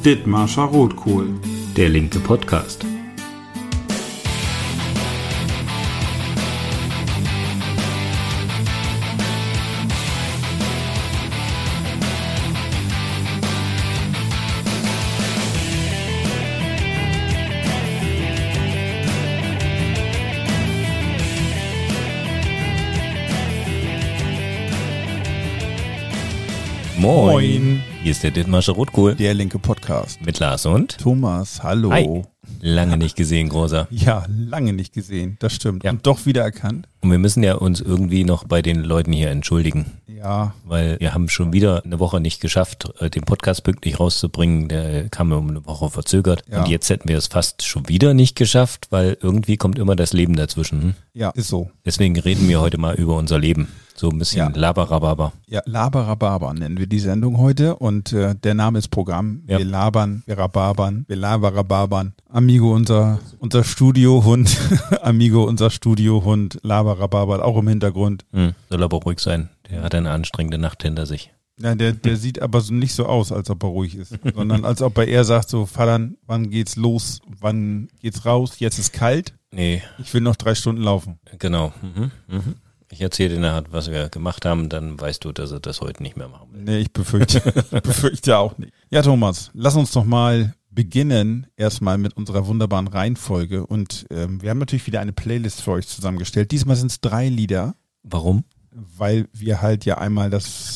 Dithmarscher Rotkohl. Der linke Podcast. Moin. Hier ist der Dithmarscher Rotkohl. Der linke Podcast. Mit Lars und Thomas, hallo. Hi. Lange nicht gesehen, Großer. Ja, lange nicht gesehen, das stimmt. Ja. Und doch wieder erkannt. Und wir müssen ja uns irgendwie noch bei den Leuten hier entschuldigen. Ja. Weil wir haben schon wieder eine Woche nicht geschafft, den Podcast pünktlich rauszubringen. Der kam um eine Woche verzögert. Ja. Und jetzt hätten wir es fast schon wieder nicht geschafft, weil irgendwie kommt immer das Leben dazwischen. Hm? Ja, ist so. Deswegen reden wir heute mal über unser Leben. So ein bisschen Ja. Laberababa. Ja, Laberababa nennen wir die Sendung heute und der Name ist Programm. Ja. Wir labern, wir rababern, wir laberababern. Amigo, unser Studiohund, Amigo, unser Studiohund, laberababert auch im Hintergrund. Soll aber ruhig sein. Der hat eine anstrengende Nacht hinter sich. Ja, der sieht aber so nicht so aus, als ob er ruhig ist, sondern als ob er eher sagt so, Vater, wann geht's los, wann geht's raus, jetzt ist kalt, Nee, ich will noch 3 Stunden laufen. genau. Ich erzähle dir nachher, was wir gemacht haben, dann weißt du, dass er das heute nicht mehr machen will. Nee, ich befürchte auch nicht. Ja, Thomas, lass uns doch mal beginnen erstmal mit unserer wunderbaren Reihenfolge und wir haben natürlich wieder eine Playlist für euch zusammengestellt. Diesmal sind es 3 Lieder, Warum? weil wir halt ja einmal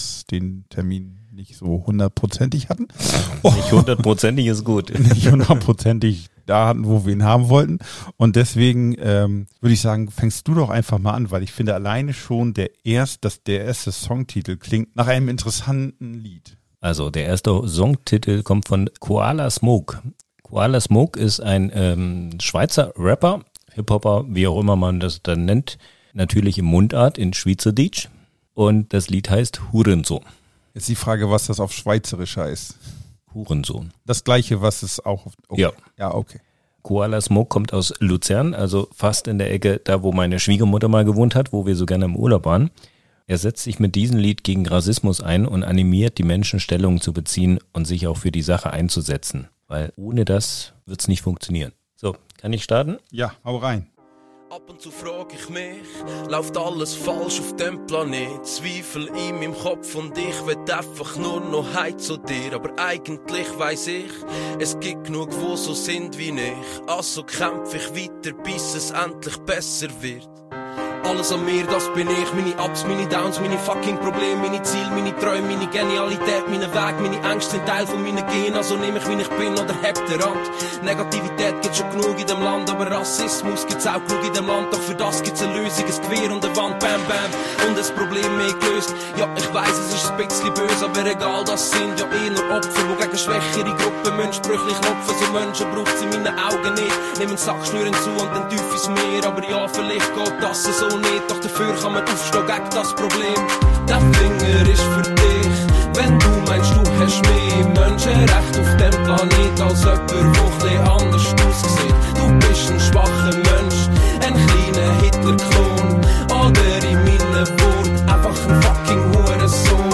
den Termin nicht so 100%ig hatten. Oh, Nicht 100%ig ist gut. nicht 100%ig da hatten, wo wir ihn haben wollten. Und deswegen würde ich sagen, fängst du doch einfach mal an, weil ich finde alleine schon der erste Songtitel klingt nach einem interessanten Lied. Also der erste Songtitel kommt von Koala Smoke. Koala Smoke ist ein Schweizer Rapper, Hip-Hopper, wie auch immer man das dann nennt, natürlich im Mundart in Schweizerdeutsch. Und das Lied heißt Hurensohn. Jetzt die Frage, was das auf Schweizerisch heißt. Hurensohn. Das gleiche, was es auch auf... Okay. Ja. Ja, okay. Koala Smoke kommt aus Luzern, also fast in der Ecke, da wo meine Schwiegermutter mal gewohnt hat, wo wir so gerne im Urlaub waren. Er setzt sich mit diesem Lied gegen Rassismus ein und animiert die Menschen, Stellung zu beziehen und sich auch für die Sache einzusetzen. Weil ohne das wird's nicht funktionieren. So, kann ich starten? Ja, hau rein. Ab und zu frag ich mich, läuft alles falsch auf dem Planet? Zweifel in meinem Kopf und ich will einfach nur noch heim zu dir. Aber eigentlich weiss ich, es gibt genug, wo so sind wie ich. Also kämpf ich weiter, bis es endlich besser wird. Alles an mir, das bin ich. Meine Ups, meine Downs, meine fucking Probleme, meine Ziele, meine Träume, meine Genialität, meine Weg, meine Ängste sind Teil von meinen Genen. Also nehm ich, wie ich bin oder heb den Rand. Negativität gibt's schon genug in dem Land, aber Rassismus gibt's auch genug in dem Land. Doch für das gibt's eine Lösung, ein Gewehr und eine Wand, bam, bam. Und das Problem mehr gelöst. Ja, ich weiss, es ist ein bisschen böse, aber egal, das sind ja eh nur Opfer, wo gegen schwächere Gruppen münzbrüchlich klopfen. So Menschen braucht's in meinen Augen nicht. Nehmen Sackschnüren zu und dann tief ins Meer. Aber ja, vielleicht geht das so nicht, doch dafür kann man aufstehen gegen das Problem. Der Finger ist für dich, wenn du meinst, du hast mehr Menschenrecht auf dem Planet als jemand, der etwas anders aussieht. Du bist ein schwacher Mensch, ein kleiner Hitler-Klon, oder in meinen Worten einfach ein fucking Hurensohn.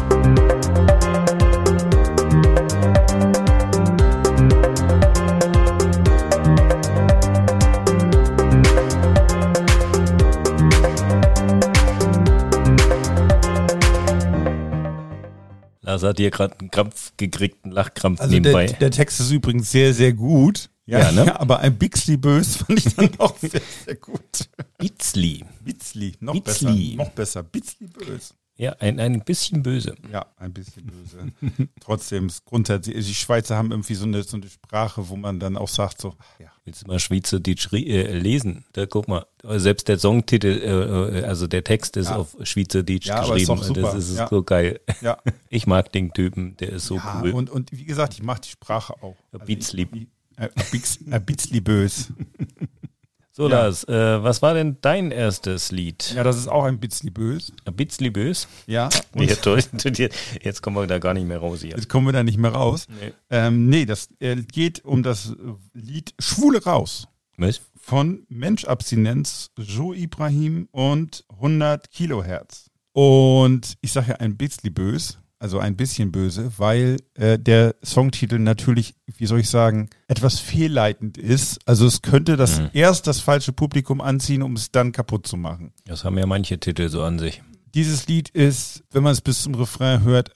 Lars hat hier gerade einen Krampf gekriegt, einen Lachkrampf Also nebenbei. der Text ist übrigens sehr, sehr gut. Ja, ne? Ja, aber ein Bixli bös fand ich dann auch sehr, sehr gut. Bitzli. Bitzli, noch Bitzli. besser. Noch besser. Bitzli bös. Ja, ein bisschen böse. Ja, ein bisschen böse. Trotzdem, grundsätzlich, die Schweizer haben irgendwie so eine Sprache, wo man dann auch sagt so, ja. Willst du mal Schweizerdeutsch lesen? Da guck mal, selbst der Songtitel, also der Text ist Ja. auf Schweizerdeutsch Ja, aber ist geschrieben. doch super. Das ist Ja. so geil. Ja, Ich mag den Typen, der ist so ja cool. und wie gesagt, ich mag die Sprache auch. Bitzli. Ein Bitzli bös. So, Ja. Lars, was war denn dein erstes Lied? Ja, das ist auch ein Bitzli bös. Ein Bitzli bös? Ja, Nee, und toll. Jetzt kommen wir da gar nicht mehr raus hier. jetzt kommen wir da nicht mehr raus. Nee. Das geht um das Lied Schwule raus. Was? Von Mensch-Abstinenz, Joe Ibrahim und 100 Kilohertz. Und ich sage ja ein bisschen bös, also ein bisschen böse, weil der Songtitel natürlich, wie soll ich sagen, etwas fehlleitend ist. Also es könnte erst das falsche Publikum anziehen, um es dann kaputt zu machen. Das haben ja manche Titel so an sich. Dieses Lied ist, wenn man es bis zum Refrain hört,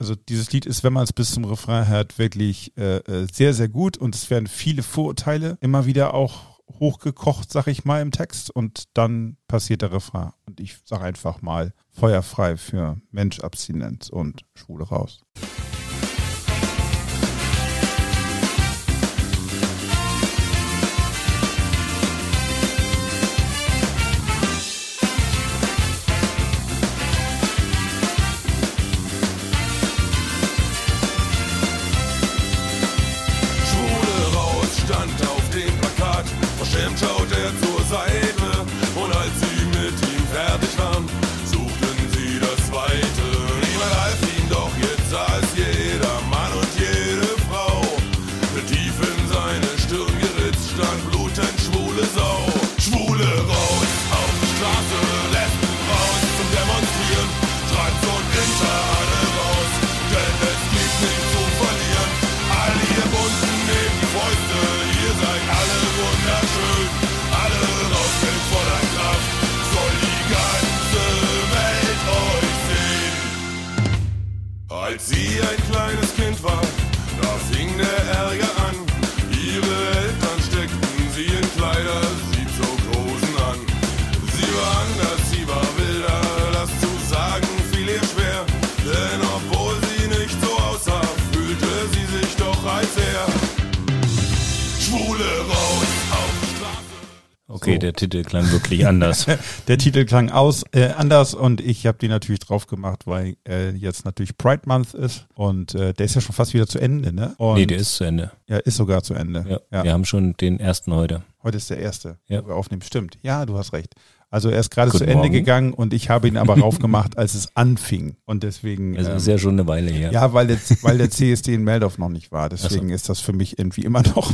wirklich sehr, sehr gut und es werden viele Vorurteile immer wieder auch hochgekocht, sag ich mal, im Text und dann passiert der Refrain. Und ich sage einfach mal, feuerfrei für Mensch-Abstinenz und Schwule raus. Verschämt schaut er zur Seite und als sie mit ihm fertig waren, suchten sie das Zweite. Niemand half ihm, doch jetzt sah es jeder Mann und jede Frau. Tief in seine Stirn geritzt stand blutend schwule Sau. Schwule raus auf die Straße, Lesben raus zum Demonstrieren, Trans und Inter alle raus, denn es gibt nichts zu verlieren. All ihr Bunden neben die Fäuste, ihr seid alle wunderschön, alle raus mit voller Kraft, soll die ganze Welt euch sehen. Als sie ein kleines Kind war, da fing der Ärger an. Ihre Eltern steckten sie in Kleider, sie zog Hosen an. Sie war anders, sie war wilder, das zu sagen fiel ihr schwer. Denn obwohl sie nicht so aussah, fühlte sie sich doch als er. Schwule raus auf die Straße. Okay, so. Der Titel klang wirklich anders. Der Titel klang anders und ich habe die natürlich drauf gemacht, weil jetzt natürlich Pride Month ist und der ist ja schon fast wieder zu Ende, ne? Und nee, der ist zu Ende. Ja, ist sogar zu Ende. Ja. Wir haben schon den ersten heute. Heute ist der erste, ja. wo wir aufnehmen. Stimmt, ja, du hast recht. Also er ist gerade zu Ende gegangen und ich habe ihn aber raufgemacht, als es anfing. Und deswegen. Also ist ja schon eine Weile her. Ja, weil der CSD in Meldorf noch nicht war. Deswegen ist das für mich irgendwie immer noch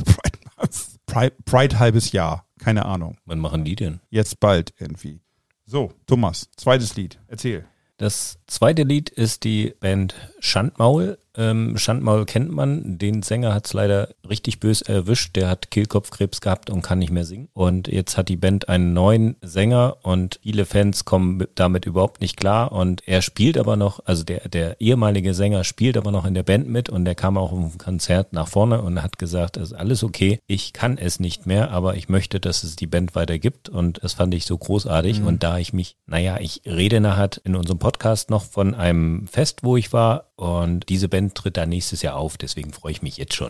Pride halbes Jahr. Keine Ahnung. Wann machen die denn? Jetzt bald irgendwie. So, Thomas, zweites Lied. Erzähl. Das zweite Lied ist die Band Schandmaul. Schandmaul kennt man, den Sänger hat es leider richtig böse erwischt, der hat Kehlkopfkrebs gehabt und kann nicht mehr singen. Und jetzt hat die Band einen neuen Sänger und viele Fans kommen damit überhaupt nicht klar und er spielt aber noch, also der ehemalige Sänger spielt aber noch in der Band mit und der kam auch im Konzert nach vorne und hat gesagt, es ist alles okay, ich kann es nicht mehr, aber ich möchte, dass es die Band weiter gibt und das fand ich so großartig und da ich rede nachher in unserem Podcast noch von einem Fest, wo ich war und diese Band tritt da nächstes Jahr auf, deswegen freue ich mich jetzt schon.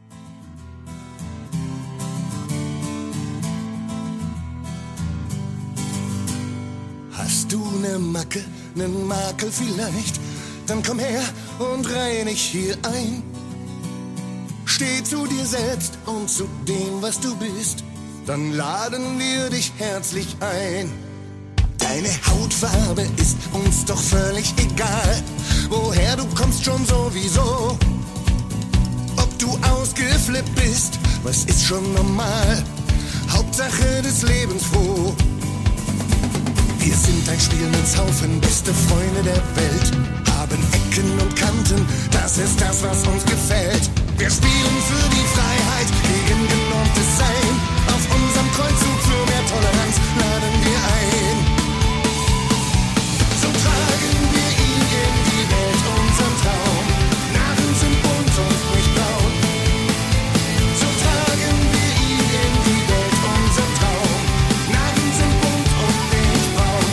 Hast du ne Macke, nen Makel vielleicht? Dann komm her und reinig hier ein. Steh zu dir selbst und zu dem, was du bist. Dann laden wir dich herzlich ein. Deine Hautfarbe ist uns doch völlig egal. Woher du kommst schon sowieso. Ob du ausgeflippt bist, was ist schon normal. Hauptsache des Lebens froh. Wir sind ein Spielmannshaufen, beste Freunde der Welt. Haben Ecken und Kanten, das ist das, was uns gefällt. Wir spielen für die Freiheit, gegen genormtes Sein. Auf unserem Kreuzzug für mehr Toleranz laden wir ein. So tragen wir ihn in die Welt, unseren Traum. Narren sind bunt und nicht braun. So tragen wir ihn in die Welt, unseren Traum. Narren sind bunt und nicht braun.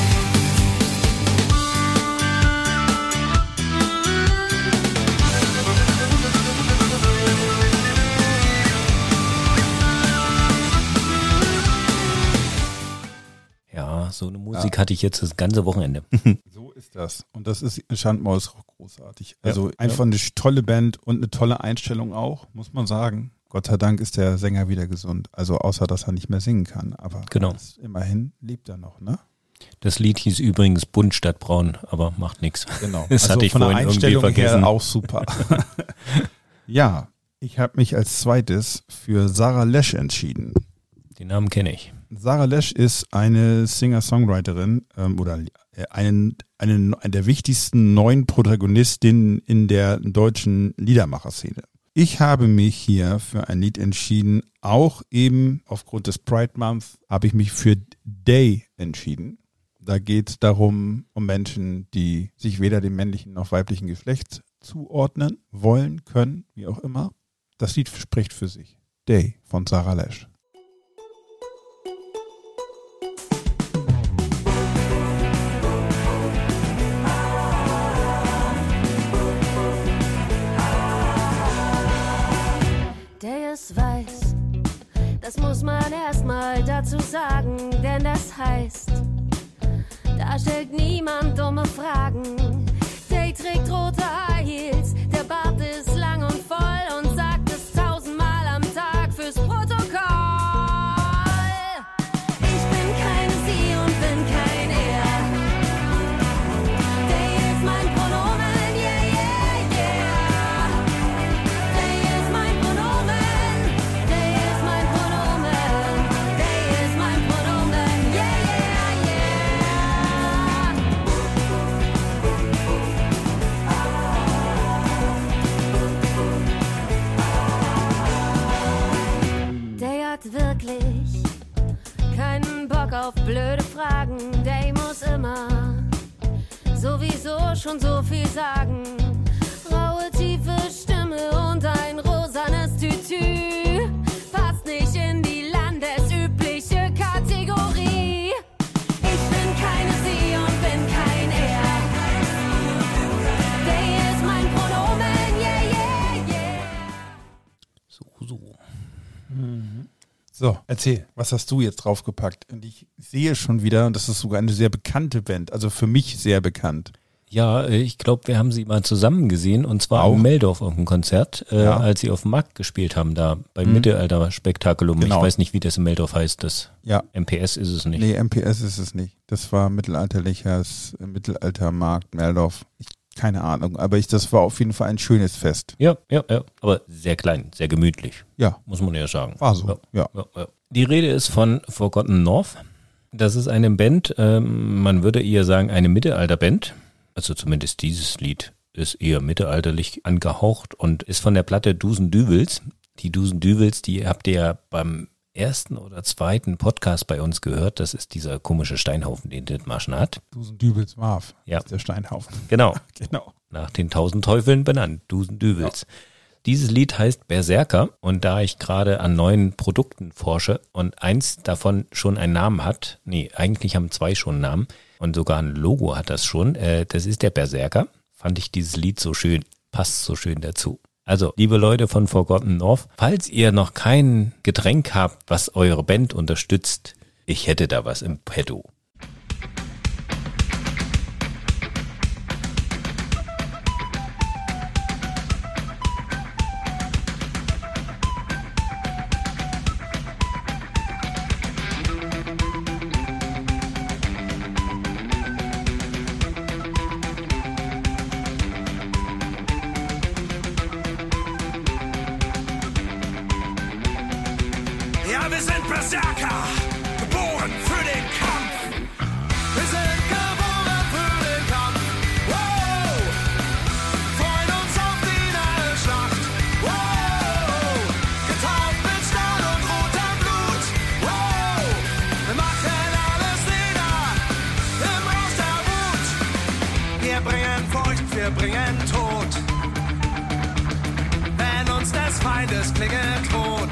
Ja, so eine Musik hatte ich jetzt das ganze Wochenende. So ist das. Und das ist Schandmaul ist auch großartig. Also einfach eine tolle Band und eine tolle Einstellung auch, muss man sagen. Gott sei Dank ist der Sänger wieder gesund. Also außer, dass er nicht mehr singen kann. Aber immerhin lebt er noch, ne? Das Lied hieß übrigens Bunt statt Braun, aber macht nichts. Genau. Das also hatte ich von der vorhin irgendwie Einstellung vergessen. her auch super. Ja, ich habe mich als zweites für Sarah Lesch entschieden. Den Namen kenne ich. Sarah Lesch ist eine Singer-Songwriterin oder eine der wichtigsten neuen Protagonistinnen in der deutschen Liedermacher-Szene. Ich habe mich hier für ein Lied entschieden, auch eben aufgrund des Pride Month habe ich mich für Day entschieden. Da geht es darum, um Menschen, die sich weder dem männlichen noch weiblichen Geschlecht zuordnen wollen, können, wie auch immer. Das Lied spricht für sich. Day von Sarah Lesch. Der es weiß, das muss man erstmal dazu sagen, denn das heißt, da stellt niemand dumme Fragen. Day trägt rote High Heels, der Bart ist lang und voll und sagt es 1000-mal am Tag fürs Protokoll. Ich bin keine Sie und bin kein Er. Day ist mein Pronomen, yeah, yeah, yeah. Day ist mein Pronomen, Day ist mein Pronomen, Day ist mein Pronomen, yeah, yeah, yeah. Day hat wirklich keinen Bock auf blöde Fragen. Day muss immer sowieso schon so viel sagen. Raue, tiefe Stimme und ein rosanes Tütü. Passt nicht in die landesübliche Kategorie. Ich bin keine Sie und bin kein Er. Day ist mein Pronomen, yeah, yeah, yeah. So. So, erzähl, was hast du jetzt draufgepackt? Und ich sehe schon wieder, und das ist sogar eine sehr bekannte Band, also für mich sehr bekannt. Ja, ich glaube, wir haben sie mal zusammen gesehen und zwar Auch? in Meldorf auf dem Konzert, Ja. als sie auf dem Markt gespielt haben, da beim Mittelalter-Spektakulum. Genau. Ich weiß nicht, wie das in Meldorf heißt. Das Ja. MPS ist es nicht. Nee, MPS ist es nicht. Das war Mittelaltermarkt, Meldorf. Keine Ahnung, aber das war auf jeden Fall ein schönes Fest. Ja, aber sehr klein, sehr gemütlich, Ja, muss man ja sagen. war so, ja. Ja. Die Rede ist von Forgotten North. Das ist eine Band, man würde eher sagen eine Mittelalterband. Also zumindest dieses Lied ist eher mittelalterlich angehaucht und ist von der Platte Dusen Düvels. Die Dusen Düvels, die habt ihr ja beim ersten oder zweiten Podcast bei uns gehört. Das ist dieser komische Steinhaufen, den Dithmarschen hat. Dusen Dübels Marv, Ja. ist der Steinhaufen. Genau, Genau. nach den 1000 Teufeln benannt, Dusen Düvels. Dieses Lied heißt Berserker und da ich gerade an neuen Produkten forsche und eins davon schon einen Namen hat, eigentlich haben zwei schon einen Namen und sogar ein Logo hat das schon, das ist der Berserker, fand ich dieses Lied so schön, passt so schön dazu. Also, liebe Leute von Forgotten North, falls ihr noch kein Getränk habt, was eure Band unterstützt, ich hätte da was im Petto. Ja, wir sind Berserker, geboren für den Kampf. Wir sind geboren für den Kampf. Wow! Freuen uns auf die nahe Schlacht. Wow! Getauft mit Stahl und rotem Blut. Wow! Wir machen alles nieder im Rausch der Wut. Wir bringen Furcht, wir bringen Tod. Wenn uns des Feindes Klinge droht.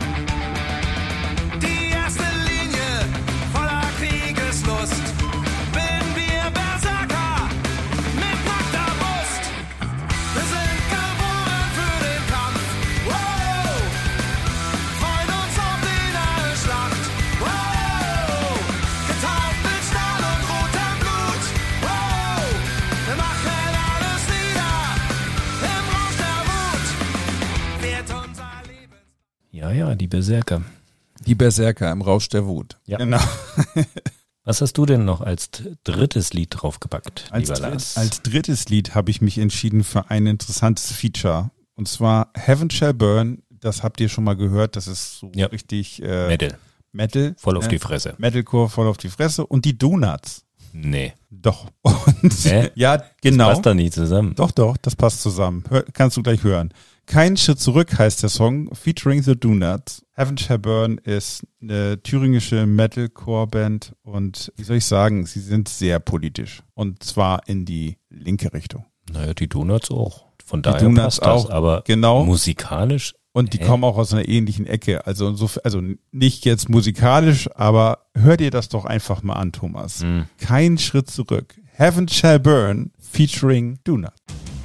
Ja, die Berserker. Die Berserker im Rausch der Wut. Ja. Genau. Was hast du denn noch als drittes Lied draufgepackt, lieber Lars? Als drittes Lied habe ich mich entschieden für ein interessantes Feature. Und zwar Heaven Shall Burn. Das habt ihr schon mal gehört. Das ist so Ja. richtig Metal. Metal. Voll auf die Fresse. Metalcore voll auf die Fresse. Und die Donuts. Nee. Doch. Und ja, genau. Das passt da nie zusammen. Doch, das passt zusammen. Kannst du gleich hören. Kein Schritt zurück heißt der Song, featuring The Donuts. Heaven Shall Burn ist eine thüringische Metalcore-Band und wie soll ich sagen, sie sind sehr politisch. Und zwar in die linke Richtung. Naja, die Donuts auch. Von Die daher Donuts passt das, auch, aber genau. musikalisch. Und die kommen auch aus einer ähnlichen Ecke. Also nicht jetzt musikalisch, aber hör dir das doch einfach mal an, Thomas. Kein Schritt zurück. Heaven Shall Burn featuring Donuts.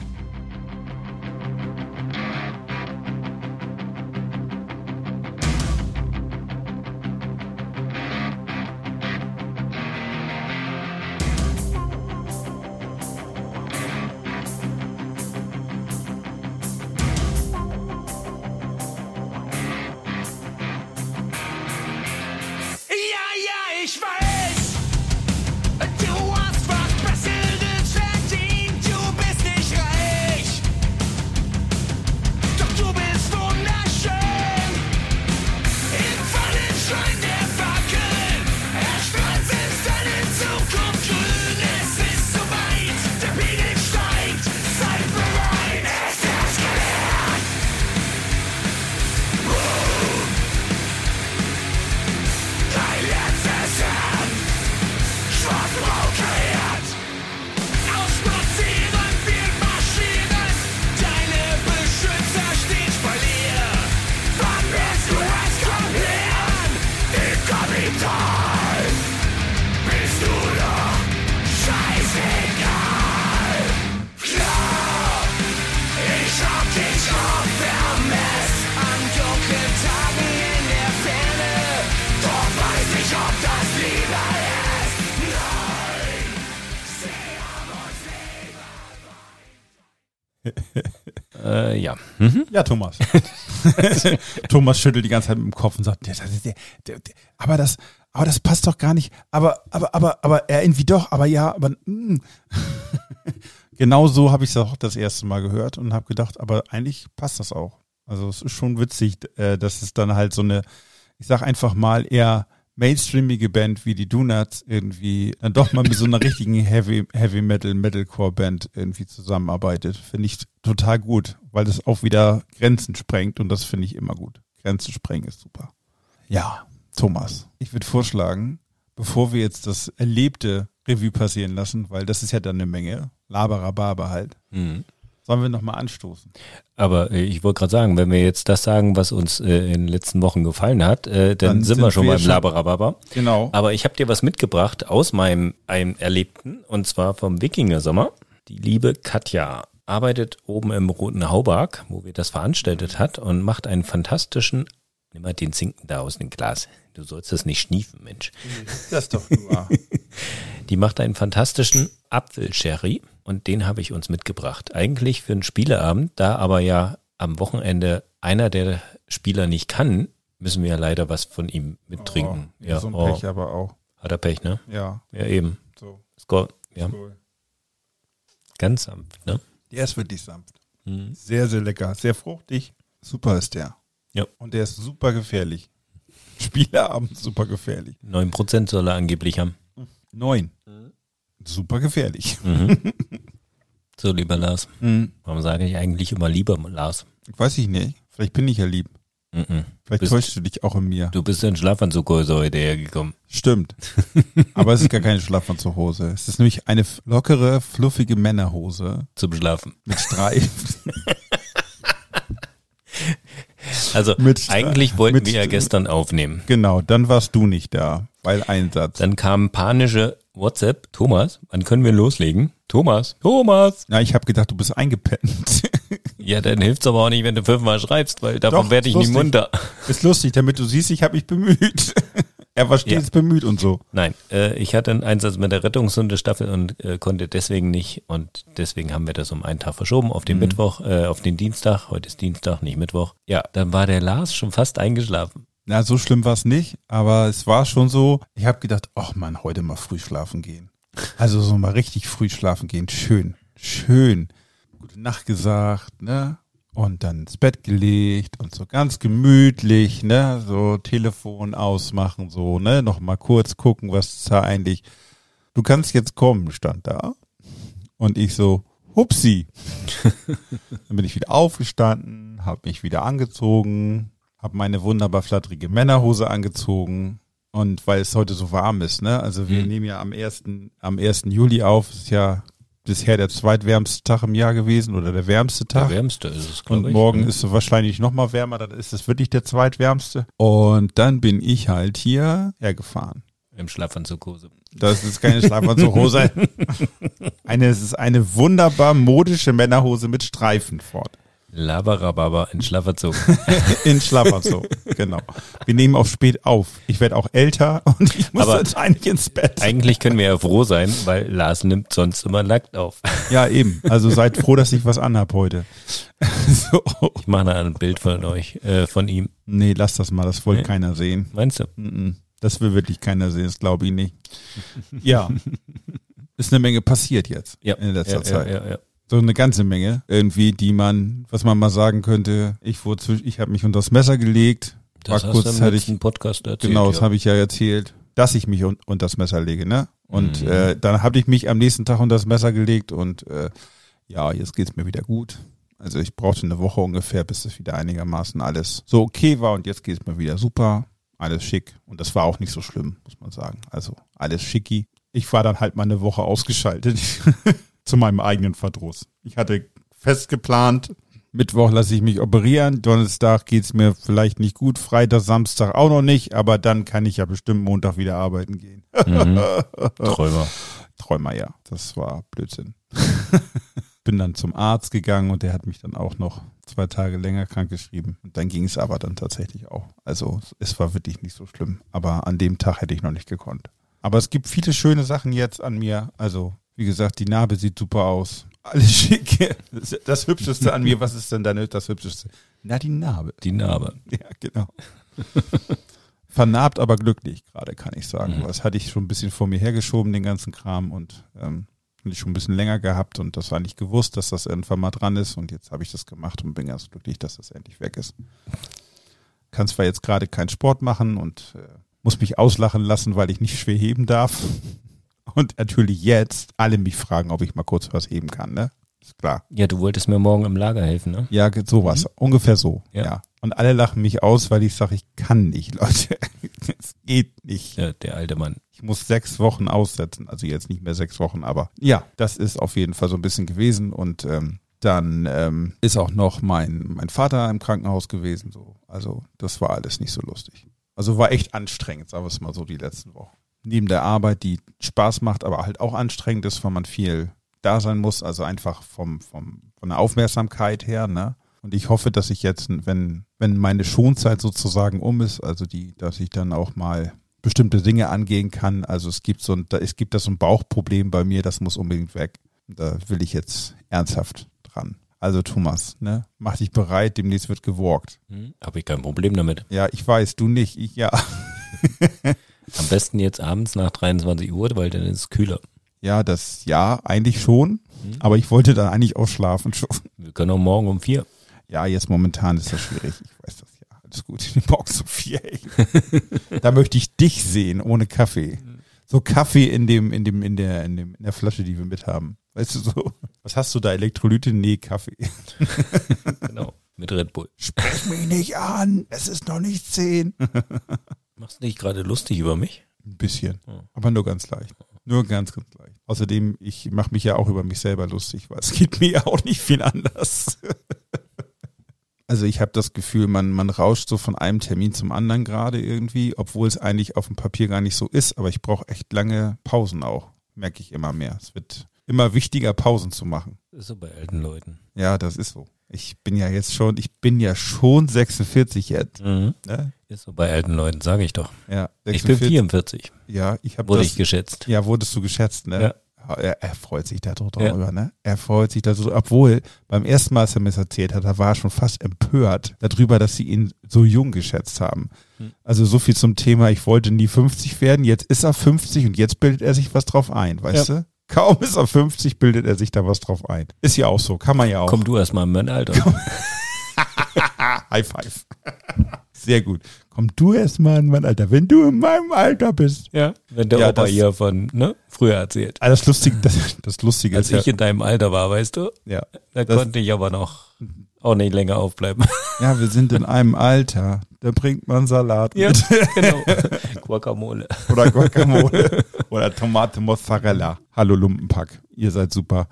Ja, ich weiß, du hast was Besseres verdient, du bist nicht reich, doch du bist wunderschön. Im Fallenschein der Fackeln erstrahlt selbst deine Zukunft grün. Es ist soweit, der Pegel steigt, seid bereit, es ist gelernt. Dein letztes Hemd, schwarz-blau kreiert. Ausspazieren, wir marschieren, deine Beschützer stehen Spalier. Wann wirst du es kapieren? Im Kapital bist du doch scheißegal. Klar, ich hab dich auch vermisst an dunklen Tagen in der Ferne. Doch weiß ich, ob das Liebe ist. Nein, sie haben uns lieber. Ja. Ja, Thomas. Thomas schüttelt die ganze Zeit mit dem Kopf und sagt, aber das passt doch gar nicht. Aber irgendwie doch, aber ja, aber genau so habe ich es auch das erste Mal gehört und habe gedacht, aber eigentlich passt das auch. Also es ist schon witzig, dass es dann halt so eine, ich sag einfach mal eher mainstreamige Band wie die Donuts irgendwie dann doch mal mit so einer richtigen Heavy Metal, Metalcore Band irgendwie zusammenarbeitet. Finde ich total gut, weil das auch wieder Grenzen sprengt und das finde ich immer gut. Grenzen sprengen ist super. Ja, Thomas, ich würde vorschlagen, bevor wir jetzt das erlebte Revue passieren lassen, weil das ist ja dann eine Menge, Laberababa halt, sollen wir nochmal anstoßen. Aber ich wollte gerade sagen, wenn wir jetzt das sagen, was uns in den letzten Wochen gefallen hat, dann sind wir schon beim Laberababa. Genau. Aber ich habe dir was mitgebracht aus meinem Erlebten, und zwar vom Wikingersommer. Die liebe Katja arbeitet oben im Roten Hauberg, wo wir das veranstaltet hat, und macht einen fantastischen, nimm mal den Zinken da aus dem Glas. Du sollst das nicht schniefen, Mensch. Das ist doch nur. Die macht einen fantastischen Apfelsherry und den habe ich uns mitgebracht. Eigentlich für einen Spieleabend, da aber ja am Wochenende einer der Spieler nicht kann, müssen wir ja leider was von ihm mittrinken. Oh, ja, so ein Pech aber auch. Hat er Pech, ne? Ja. Ja, eben. So. Skol. Ja. Skol. Ganz sanft, ne? Der ist wirklich sanft. Sehr, sehr lecker. Sehr fruchtig. Super ist der. Ja. Und der ist super gefährlich. Spieleabend super gefährlich. 9% soll er angeblich haben. 9. Super gefährlich. So, lieber Lars. Warum sage ich eigentlich immer lieber Lars? Weiß ich nicht. Vielleicht bin ich ja lieb. Vielleicht täuschst du dich auch in mir. Du bist in Schlafanzughose heute hergekommen. Stimmt. Aber es ist gar keine Schlafanzughose. Es ist nämlich eine lockere, fluffige Männerhose Zum Schlafen. mit Streifen. Also Mit eigentlich wollten mit- wir ja gestern aufnehmen. Genau, dann warst du nicht da, weil Einsatz. Dann kam panische WhatsApp. Thomas, wann können wir loslegen? Thomas. Ja, ich habe gedacht, du bist eingepennt. Ja, dann hilft's aber auch nicht, wenn du 5-mal schreibst, weil davon Doch, werde ich nicht lustig. munter. Ist lustig, damit du siehst, ich habe mich bemüht. Er war stets bemüht und so. Nein, ich hatte einen Einsatz mit der Rettungshundestaffel und konnte deswegen nicht. Und deswegen haben wir das um einen Tag verschoben auf den Mittwoch, auf den Dienstag. Heute ist Dienstag, nicht Mittwoch. Ja, dann war der Lars schon fast eingeschlafen. Na, so schlimm war es nicht, aber es war schon so, ich habe gedacht, ach man, heute mal früh schlafen gehen. Also so mal richtig früh schlafen gehen, schön. Gute Nacht gesagt, ne? und dann ins Bett gelegt und so ganz gemütlich, ne, so Telefon ausmachen, so, ne, noch mal kurz gucken, was ist da eigentlich. Du kannst jetzt kommen, stand da. Und ich so, hupsi. Dann bin ich wieder aufgestanden, habe mich wieder angezogen, habe meine wunderbar flatterige Männerhose angezogen. Und weil es heute so warm ist, ne? Also wir nehmen ja am 1. Juli auf, ist ja bisher der zweitwärmste Tag im Jahr gewesen oder der wärmste Tag. Der wärmste ist es, glaube ich. Und morgen ist es wahrscheinlich noch mal wärmer, dann ist es wirklich der zweitwärmste. Und dann bin ich halt hier hergefahren. Im Schlafanzughose. Das ist keine Schlafanzughose. Es ist eine wunderbar modische Männerhose mit Streifen vorne. Laberababa in Schlafanzug. In Schlafanzug, genau. Wir nehmen auch spät auf. Ich werde auch älter und ich muss Aber jetzt eigentlich ins Bett. Eigentlich können wir ja froh sein, weil Lars nimmt sonst immer nackt auf. Ja, eben. Also seid froh, dass ich was anhab heute. So. Ich mache ein Bild von euch, von ihm. Nee, lass das mal, das wollte keiner sehen. Meinst du? Das will wirklich keiner sehen, das glaube ich nicht. Ja, ist eine Menge passiert jetzt in letzter Zeit. Ja. So eine ganze Menge irgendwie, die man, was man mal sagen könnte, ich habe mich unter das Messer gelegt. Das hast du im letzten Podcast erzählt. Genau, das habe ich ja erzählt, dass ich mich unter das Messer lege, ne? Und dann habe ich mich am nächsten Tag unter das Messer gelegt und jetzt geht's mir wieder gut. Also ich brauchte eine Woche ungefähr, bis es wieder einigermaßen alles so okay war und jetzt geht's mir wieder super. Alles schick. Und das war auch nicht so schlimm, muss man sagen. Also alles schicki. Ich war dann halt mal eine Woche ausgeschaltet zu meinem eigenen Verdruss. Ich hatte fest geplant, Mittwoch lasse ich mich operieren, Donnerstag geht's mir vielleicht nicht gut, Freitag, Samstag auch noch nicht, aber dann kann ich ja bestimmt Montag wieder arbeiten gehen. Träumer, ja. Das war Blödsinn. Bin dann zum Arzt gegangen und der hat mich dann auch noch 2 Tage länger krank geschrieben. Und dann ging es aber dann tatsächlich auch. Also es war wirklich nicht so schlimm. Aber an dem Tag hätte ich noch nicht gekonnt. Aber es gibt viele schöne Sachen jetzt an mir. Also wie gesagt, die Narbe sieht super aus. Alles schick. Das Hübscheste an mir, was ist denn das Hübscheste? Na, die Narbe. Die Narbe. Ja, genau. Vernarbt, aber glücklich gerade, kann ich sagen. Das hatte ich schon ein bisschen vor mir hergeschoben, den ganzen Kram. Und ich schon ein bisschen länger gehabt und das war nicht gewusst, dass das irgendwann mal dran ist und jetzt habe ich das gemacht und bin ganz glücklich, dass das endlich weg ist. Kann zwar jetzt gerade keinen Sport machen und muss mich auslachen lassen, weil ich nicht schwer heben darf und natürlich jetzt alle mich fragen, ob ich mal kurz was heben kann, ne? Ist klar. Ja, du wolltest mir morgen im Lager helfen, ne? Ja, sowas. Ungefähr so, ja. Und alle lachen mich aus, weil ich sage, ich kann nicht, Leute. Es geht nicht. Ja, der alte Mann. Ich muss 6 Wochen aussetzen, also jetzt nicht mehr 6 Wochen, aber ja, das ist auf jeden Fall so ein bisschen gewesen und dann ist auch noch mein Vater im Krankenhaus gewesen, so. Also das war alles nicht so lustig. Also war echt anstrengend, sagen wir es mal so, die letzten Wochen. Neben der Arbeit, die Spaß macht, aber halt auch anstrengend ist, weil man viel da sein muss, also einfach von der Aufmerksamkeit her, ne? Und ich hoffe, dass ich jetzt, wenn meine Schonzeit sozusagen ist, also dass ich dann auch mal bestimmte Dinge angehen kann. Also es gibt so ein Bauchproblem bei mir, das muss unbedingt weg. Da will ich jetzt ernsthaft dran. Also Thomas, ne, mach dich bereit, demnächst wird gewalkt. Habe ich kein Problem damit. Ja, ich weiß, du nicht, ich ja. Am besten jetzt abends nach 23 Uhr, weil dann ist es kühler. Ja, eigentlich schon, aber ich wollte dann eigentlich auch schlafen schon. Wir können auch morgen um 4. Ja, jetzt momentan ist das schwierig, ich weiß das ja. Alles gut, morgen um 4, ey. Da möchte ich dich sehen, ohne Kaffee. So Kaffee in der Flasche, die wir mit haben. Weißt du so? Was hast du da? Elektrolyte? Nee, Kaffee. Genau, mit Red Bull. Sprech mich nicht an, es ist noch nicht 10. Machst du dich gerade lustig über mich? Ein bisschen, aber nur ganz leicht. Nur ganz, ganz leicht. Außerdem, ich mache mich ja auch über mich selber lustig, weil es geht mir ja auch nicht viel anders. Also ich habe das Gefühl, man rauscht so von einem Termin zum anderen gerade irgendwie, obwohl es eigentlich auf dem Papier gar nicht so ist, aber ich brauche echt lange Pausen auch, merke ich immer mehr. Es wird immer wichtiger, Pausen zu machen. Das ist so bei alten Leuten. Ja, das ist so. Ich bin ja schon 46 jetzt. Ne? Ist so bei alten Leuten, sage ich doch. Ja, 46. Ich bin 44. Ja, Wurde ich geschätzt. Ja, wurdest du geschätzt, ne? Ja. Er freut sich darüber, ne? Er freut sich darüber, obwohl beim ersten Mal, als er mir das erzählt hat, da war er schon fast empört darüber, dass sie ihn so jung geschätzt haben. Also so viel zum Thema, ich wollte nie 50 werden, jetzt ist er 50 und jetzt bildet er sich was drauf ein, weißt du? Kaum ist er 50, bildet er sich da was drauf ein. Ist ja auch so, kann man ja auch. Komm du erst mal in mein Alter. High five. Sehr gut. Komm du erst mal in mein Alter, wenn du in meinem Alter bist. Ja, wenn der Ja, Opa das- hier von früher erzählt. Das Lustige Als ist ich in deinem Alter war, weißt du, ja, da das- konnte ich aber noch auch nicht länger aufbleiben. ja, wir sind in einem Alter, da bringt man Salat Ja, mit. genau. Guacamole. Oder Guacamole. Oder Tomate Mozzarella. Hallo Lumpenpack, ihr seid super.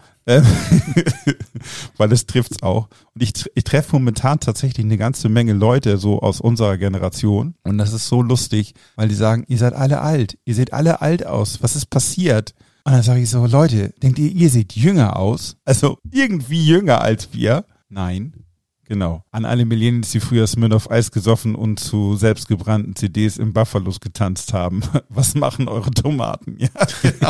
Weil es trifft's auch. Und ich treffe momentan tatsächlich eine ganze Menge Leute so aus unserer Generation. Und das ist so lustig, weil die sagen, ihr seid alle alt. Ihr seht alle alt aus. Was ist passiert? Und dann sage ich so, Leute, denkt ihr seht jünger aus? Also irgendwie jünger als wir? Nein. Genau. An alle Millennials, die früher Smirnoff Eis gesoffen und zu selbstgebrannten CDs im Buffalos getanzt haben. Was machen eure Tomaten? Ja, genau.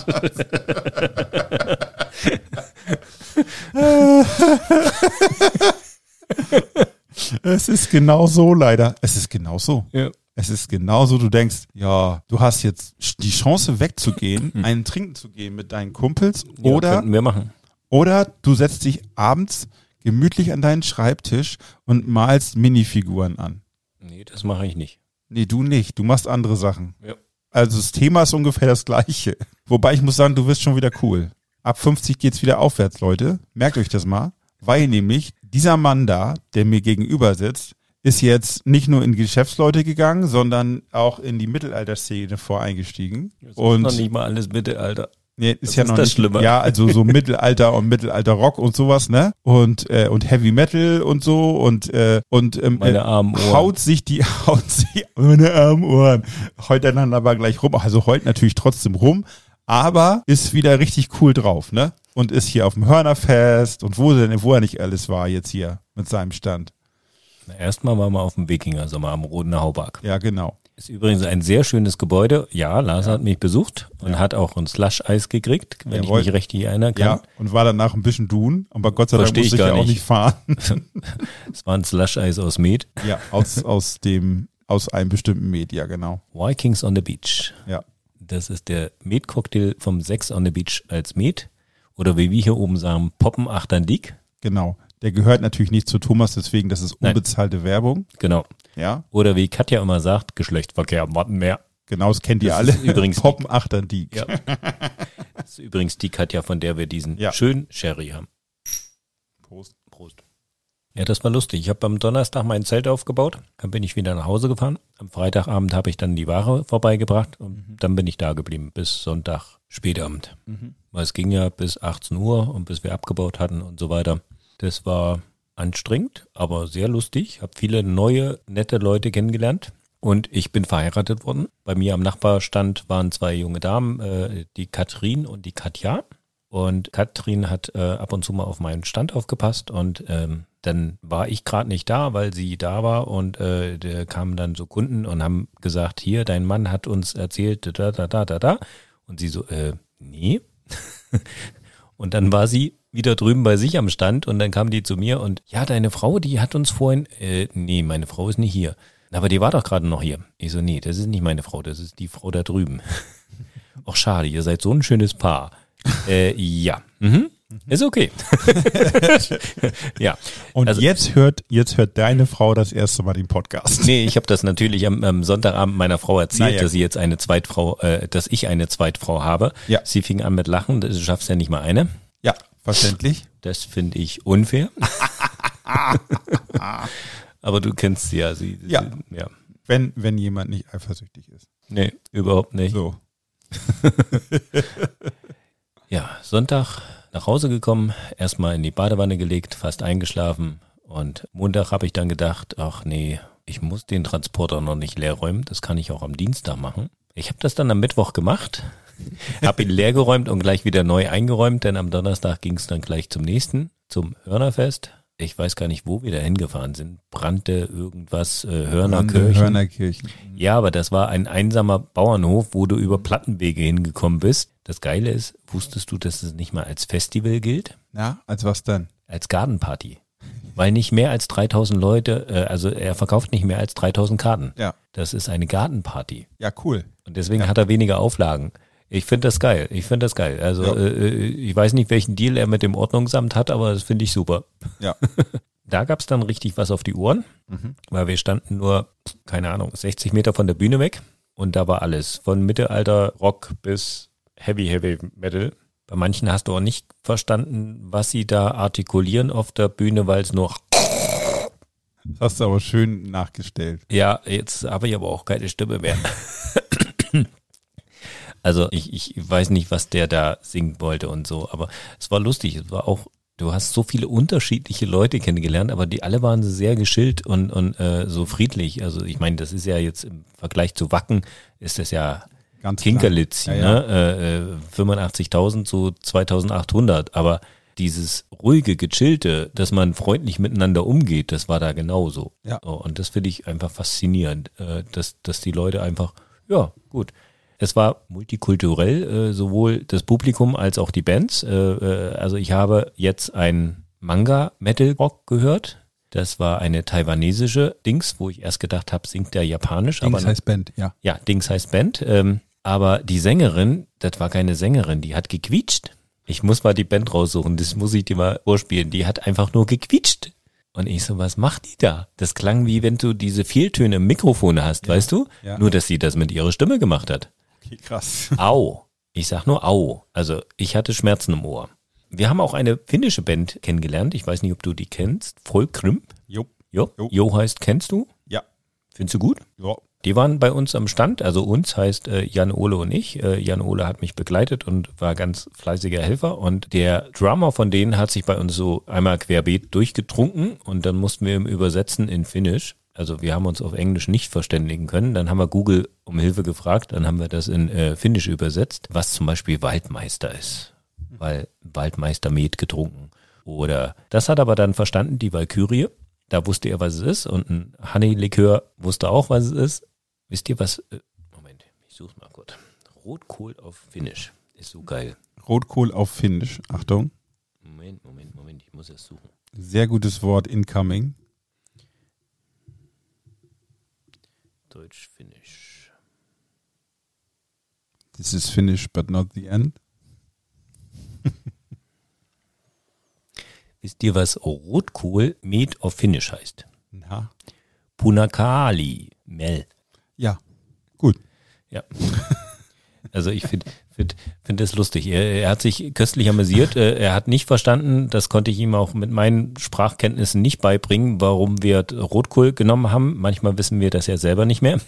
Es ist genau so leider. Es ist genau so. Ja. Es ist genauso, du denkst, ja, du hast jetzt die Chance wegzugehen, einen trinken zu gehen mit deinen Kumpels Ja, oder könnten wir machen. du setzt dich abends gemütlich an deinen Schreibtisch und malst Minifiguren an. Nee, das mache ich nicht. Nee, du nicht. Du machst andere Sachen. Ja. Also das Thema ist ungefähr das gleiche. Wobei ich muss sagen, du wirst schon wieder cool. Ab 50 geht's wieder aufwärts, Leute. Merkt euch das mal. Weil nämlich dieser Mann da, der mir gegenüber sitzt, ist jetzt nicht nur in Geschäftsleute gegangen, sondern auch in die Mittelalterszene voreingestiegen. Das ist Und noch nicht mal alles Mittelalter. nee, Das ist ja ist noch das nicht Schlimme. Ja, also so Mittelalter und Mittelalter-Rock und sowas, ne? Und Heavy Metal und so und Meine armen Ohren. haut sich meine armen Ohren heult er dann aber gleich rum. Also heult natürlich trotzdem rum, aber ist wieder richtig cool drauf, ne? Und ist hier auf dem Hörnerfest und wo er nicht alles war jetzt hier mit seinem Stand. Na, erstmal waren wir auf dem Wikinger-Sommer am Rodenau Berg. Ja, genau. Ist übrigens ein sehr schönes Gebäude. Ja, Lars hat mich besucht und hat auch ein Slush-Eis gekriegt, wenn Jawohl. ich mich richtig erinnern kann. Ja, und war danach ein bisschen Dun, aber Gott sei Dank Versteh ich musste ich gar ja auch nicht. nicht fahren. Es war ein Slush-Eis aus Met. Ja, aus einem bestimmten Media, genau. Vikings on the Beach. Ja. Das ist der Met-Cocktail vom Sex on the Beach als Met. Oder wie wir hier oben sagen, Poppen Achterndiek. Genau. Der gehört natürlich nicht zu Thomas, deswegen, das ist Nein. unbezahlte Werbung. Genau. Ja, Oder wie Katja immer sagt, Geschlechtsverkehr am Wattenmeer. genau, das kennt ihr Das alle. ist übrigens Poppen Achtern die. Ja. Das ist übrigens die Katja, von der wir diesen Ja. schönen Sherry haben. Prost. Prost. Ja, das war lustig. Ich habe am Donnerstag mein Zelt aufgebaut, dann bin ich wieder nach Hause gefahren. Am Freitagabend habe ich dann die Ware vorbeigebracht und dann bin ich da geblieben bis Sonntag spätabend. Weil es ging ja bis 18 Uhr und bis wir abgebaut hatten und so weiter. Das war anstrengend, aber sehr lustig. Habe viele neue, nette Leute kennengelernt. Und ich bin verheiratet worden. Bei mir am Nachbarstand waren 2 junge Damen, die Katrin und die Katja. Und Katrin hat ab und zu mal auf meinen Stand aufgepasst und dann war ich gerade nicht da, weil sie da war und da kamen dann so Kunden und haben gesagt, hier, dein Mann hat uns erzählt, da. Und sie so, nee. Und dann war sie wieder drüben bei sich am Stand und dann kam die zu mir und, ja, deine Frau, die hat uns vorhin, nee, meine Frau ist nicht hier. Aber die war doch gerade noch hier. Ich so, nee, das ist nicht meine Frau, das ist die Frau da drüben. Ach, schade, ihr seid so ein schönes Paar. Ja. Ist okay. Ja. Und Also- jetzt hört deine Frau das erste Mal den Podcast. Nee, ich habe das natürlich am Sonntagabend meiner Frau erzählt, Naja, dass sie jetzt eine Zweitfrau, dass ich eine Zweitfrau habe. Ja. Sie fing an mit Lachen, du schaffst ja nicht mal eine. Ja, verständlich. Das finde ich unfair. Aber du kennst sie ja. Ja. Ja. Wenn jemand nicht eifersüchtig ist. Nee, überhaupt nicht. So. Ja, Sonntag nach Hause gekommen, erstmal in die Badewanne gelegt, fast eingeschlafen und Montag habe ich dann gedacht, ach nee, ich muss den Transporter noch nicht leer räumen, das kann ich auch am Dienstag machen. Ich habe das dann am Mittwoch gemacht, habe ihn leer geräumt und gleich wieder neu eingeräumt, denn am Donnerstag ging es dann gleich zum nächsten, zum Hörnerfest. Ich weiß gar nicht, wo wir da hingefahren sind. Brannte irgendwas, Hörnerkirchen. Hörnerkirchen. Ja, aber das war ein einsamer Bauernhof, wo du über Plattenwege hingekommen bist. Das Geile ist, wusstest du, dass es nicht mal als Festival gilt? Ja, als was dann? Als Gartenparty. Weil nicht mehr als 3000 Leute, also er verkauft nicht mehr als 3000 Karten. Ja. Das ist eine Gartenparty. Ja, cool. Und deswegen hat er weniger Auflagen. Ich finde das geil. Also Ja. ich weiß nicht, welchen Deal er mit dem Ordnungsamt hat, aber das finde ich super. Ja. da gab es dann richtig was auf die Ohren, weil wir standen nur, keine Ahnung, 60 Meter von der Bühne weg und da war alles, von Mittelalter, Rock bis Heavy Metal. Bei manchen hast du auch nicht verstanden, was sie da artikulieren auf der Bühne, weil es nur... Das hast du aber schön nachgestellt. Ja, jetzt habe ich aber auch keine Stimme mehr. Also ich weiß nicht, was der da singen wollte und so, aber es war lustig. Es war auch, du hast so viele unterschiedliche Leute kennengelernt, aber die alle waren sehr geschillt und so friedlich. Also ich meine, das ist ja jetzt im Vergleich zu Wacken, ist das ja Ganz Kinkerlitz, klar. Ne? 85.000 zu 2.800, aber dieses ruhige, gechillte, dass man freundlich miteinander umgeht, das war da genauso. Ja. Oh, und das finde ich einfach faszinierend, dass die Leute einfach, ja, gut. Es war multikulturell, sowohl das Publikum als auch die Bands. Also ich habe jetzt ein Manga-Metal-Rock gehört. Das war eine taiwanesische Dings, wo ich erst gedacht habe, singt der Japanisch. Dings aber heißt Band, ja. Ja, Dings heißt Band. Aber die Sängerin, das war keine Sängerin, die hat gequietscht. Ich muss mal die Band raussuchen, das muss ich dir mal vorspielen. Die hat einfach nur gequietscht. Und ich so, was macht die da? Das klang wie wenn du diese Fehltöne im Mikrofon hast, weißt du? Ja. Nur, dass sie das mit ihrer Stimme gemacht hat. Okay, krass. Au. Ich sag nur au. Also ich hatte Schmerzen im Ohr. Wir haben auch eine finnische Band kennengelernt. Ich weiß nicht, ob du die kennst. Folkrymp. Jo. Jo. Jo. Jo heißt, kennst du? Ja. Findest du gut? Ja. Die waren bei uns am Stand, also uns heißt Jan-Ole und ich. Jan-Ole hat mich begleitet und war ganz fleißiger Helfer und der Drummer von denen hat sich bei uns so einmal querbeet durchgetrunken und dann mussten wir ihm übersetzen in Finnisch. Also wir haben uns auf Englisch nicht verständigen können. Dann haben wir Google um Hilfe gefragt, dann haben wir das in Finnisch übersetzt, was zum Beispiel Waldmeister ist, weil Waldmeister Met getrunken. Oder das hat aber dann verstanden, die Walkürie. Da wusste er, was es ist und ein Honey-Likör wusste auch, was es ist. Wisst ihr was? Moment, ich such's mal kurz. Rotkohl auf Finnisch. Ist so geil. Rotkohl auf Finnisch. Achtung. Moment, ich muss es suchen. Sehr gutes Wort, incoming. Deutsch-Finnisch. This is Finnish, but not the end. Wisst ihr, was Rotkohl Met auf Finnisch heißt? Na. Punakali. Mel. Ja, gut. Ja. Also ich finde das lustig. Er hat sich köstlich amüsiert. Er hat nicht verstanden, das konnte ich ihm auch mit meinen Sprachkenntnissen nicht beibringen, warum wir Rotkohl genommen haben. Manchmal wissen wir das ja selber nicht mehr.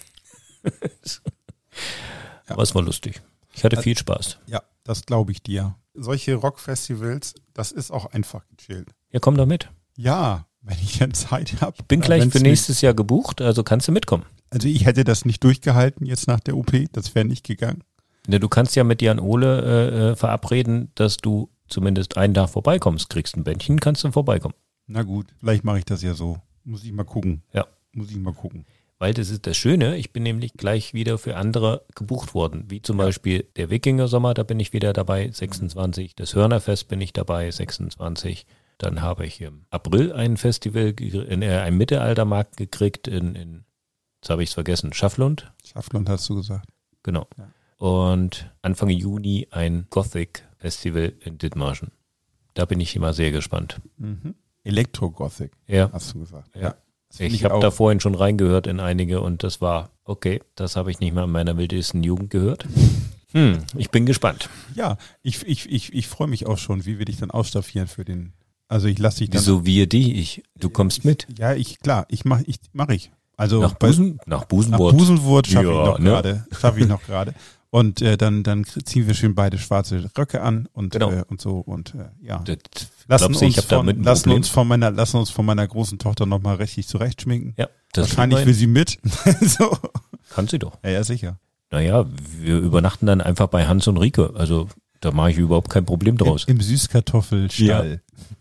Aber es war lustig. Ich hatte viel Spaß. Ja, das glaube ich dir. Solche Rockfestivals, das ist auch einfach gechillt. Ja, komm doch mit. Ja, wenn ich dann Zeit habe. Bin gleich für nächstes Jahr gebucht, also kannst du mitkommen. Also ich hätte das nicht durchgehalten jetzt nach der OP, das wäre nicht gegangen. Ja, du kannst ja mit Jan-Ole verabreden, dass du zumindest einen Tag vorbeikommst. Kriegst ein Bändchen, kannst du vorbeikommen. Na gut, vielleicht mache ich das ja so. Muss ich mal gucken. Ja. Muss ich mal gucken. Weil das ist das Schöne, ich bin nämlich gleich wieder für andere gebucht worden. Wie zum Beispiel der Wikinger-Sommer, da bin ich wieder dabei, 26. Das Hörnerfest bin ich dabei, 26. Dann habe ich im April ein Festival, einen Mittelaltermarkt gekriegt in jetzt habe ich es vergessen, Schafflund. Schafflund hast du gesagt. Genau. Ja. Und Anfang Juni ein Gothic-Festival in Dithmarschen. Da bin ich immer sehr gespannt. Mhm. Elektro-Gothic, Ja, hast du gesagt. Ja. Das finde ich habe auch- da vorhin schon reingehört in einige und das war, okay, das habe ich nicht mal in meiner wildesten Jugend gehört. Ich bin gespannt. Ja, ich freue mich auch schon, wie wir dich dann ausstaffieren für den. Also ich lasse dich dann. Wieso wir die? Du kommst mit. Ja, mach ich. Also Nach bei- Busenwort. Nach Busenwort schaffe Ja, ich noch gerade. Und dann ziehen wir schön beide schwarze Röcke an und Genau. Und so und ja. Das, Lassen glaubst du, ich habe damit ein Problem? lassen uns von meiner großen Tochter nochmal richtig zurechtschminken. Ja, das Wahrscheinlich will sie mit. so. kann sie doch. Ja, sicher. Naja, wir übernachten dann einfach bei Hans und Rike. Also da mache ich überhaupt kein Problem draus. Im Süßkartoffelstall.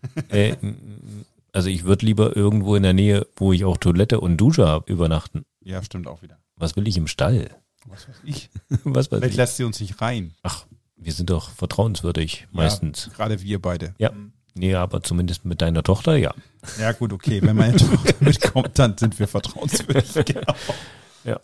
Also ich würde lieber irgendwo in der Nähe, wo ich auch Toilette und Dusche habe, übernachten. Ja, stimmt auch wieder. Was will ich im Stall? Was weiß ich. Was weiß Vielleicht ich? lässt sie uns nicht rein. Ach, wir sind doch vertrauenswürdig meistens. Ja, gerade wir beide. Ja. Nee, aber zumindest mit deiner Tochter, ja. Ja, gut, okay. Wenn meine Tochter mitkommt, dann sind wir vertrauenswürdig. Genau. Ja.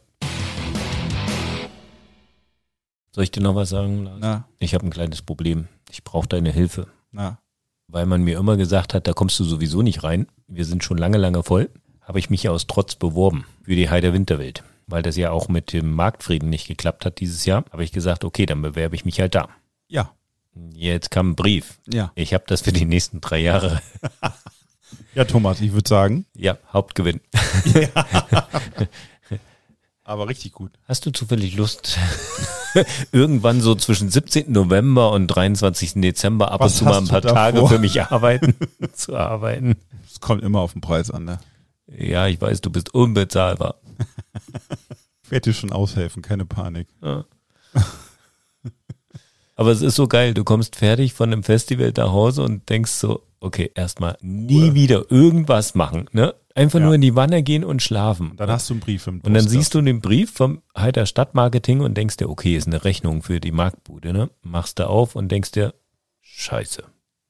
Soll ich dir noch was sagen, Lars? Na, Ich habe ein kleines Problem. Ich brauche deine Hilfe. na. weil man mir immer gesagt hat, da kommst du sowieso nicht rein. Wir sind schon lange, lange voll. Habe ich mich aus Trotz beworben für die Heider Winterwelt. Weil das ja auch mit dem Marktfrieden nicht geklappt hat dieses Jahr, habe ich gesagt, okay, dann bewerbe ich mich halt da. Ja. Jetzt kam ein Brief. Ja. Ich habe das für die nächsten 3 Jahre. Ja, Thomas, ich würde sagen. Ja, Hauptgewinn. Aber richtig gut. Hast du zufällig Lust, irgendwann so zwischen 17. November und 23. Dezember ab Was und zu mal ein hast paar du da Tage vor? für mich zu arbeiten? Es kommt immer auf den Preis an, ne? Ja, ich weiß, du bist unbezahlbar. Ich werde dir schon aushelfen, keine Panik. Ja. Aber es ist so geil, du kommst fertig von dem Festival nach Hause und denkst so, okay, erstmal nie wieder irgendwas machen, ne? Einfach nur in die Wanne gehen und schlafen. Dann hast du einen Brief im Und dann siehst du den Brief vom Heider Stadtmarketing und denkst dir, okay, ist eine Rechnung für die Marktbude, ne? Machst du auf und denkst dir, scheiße.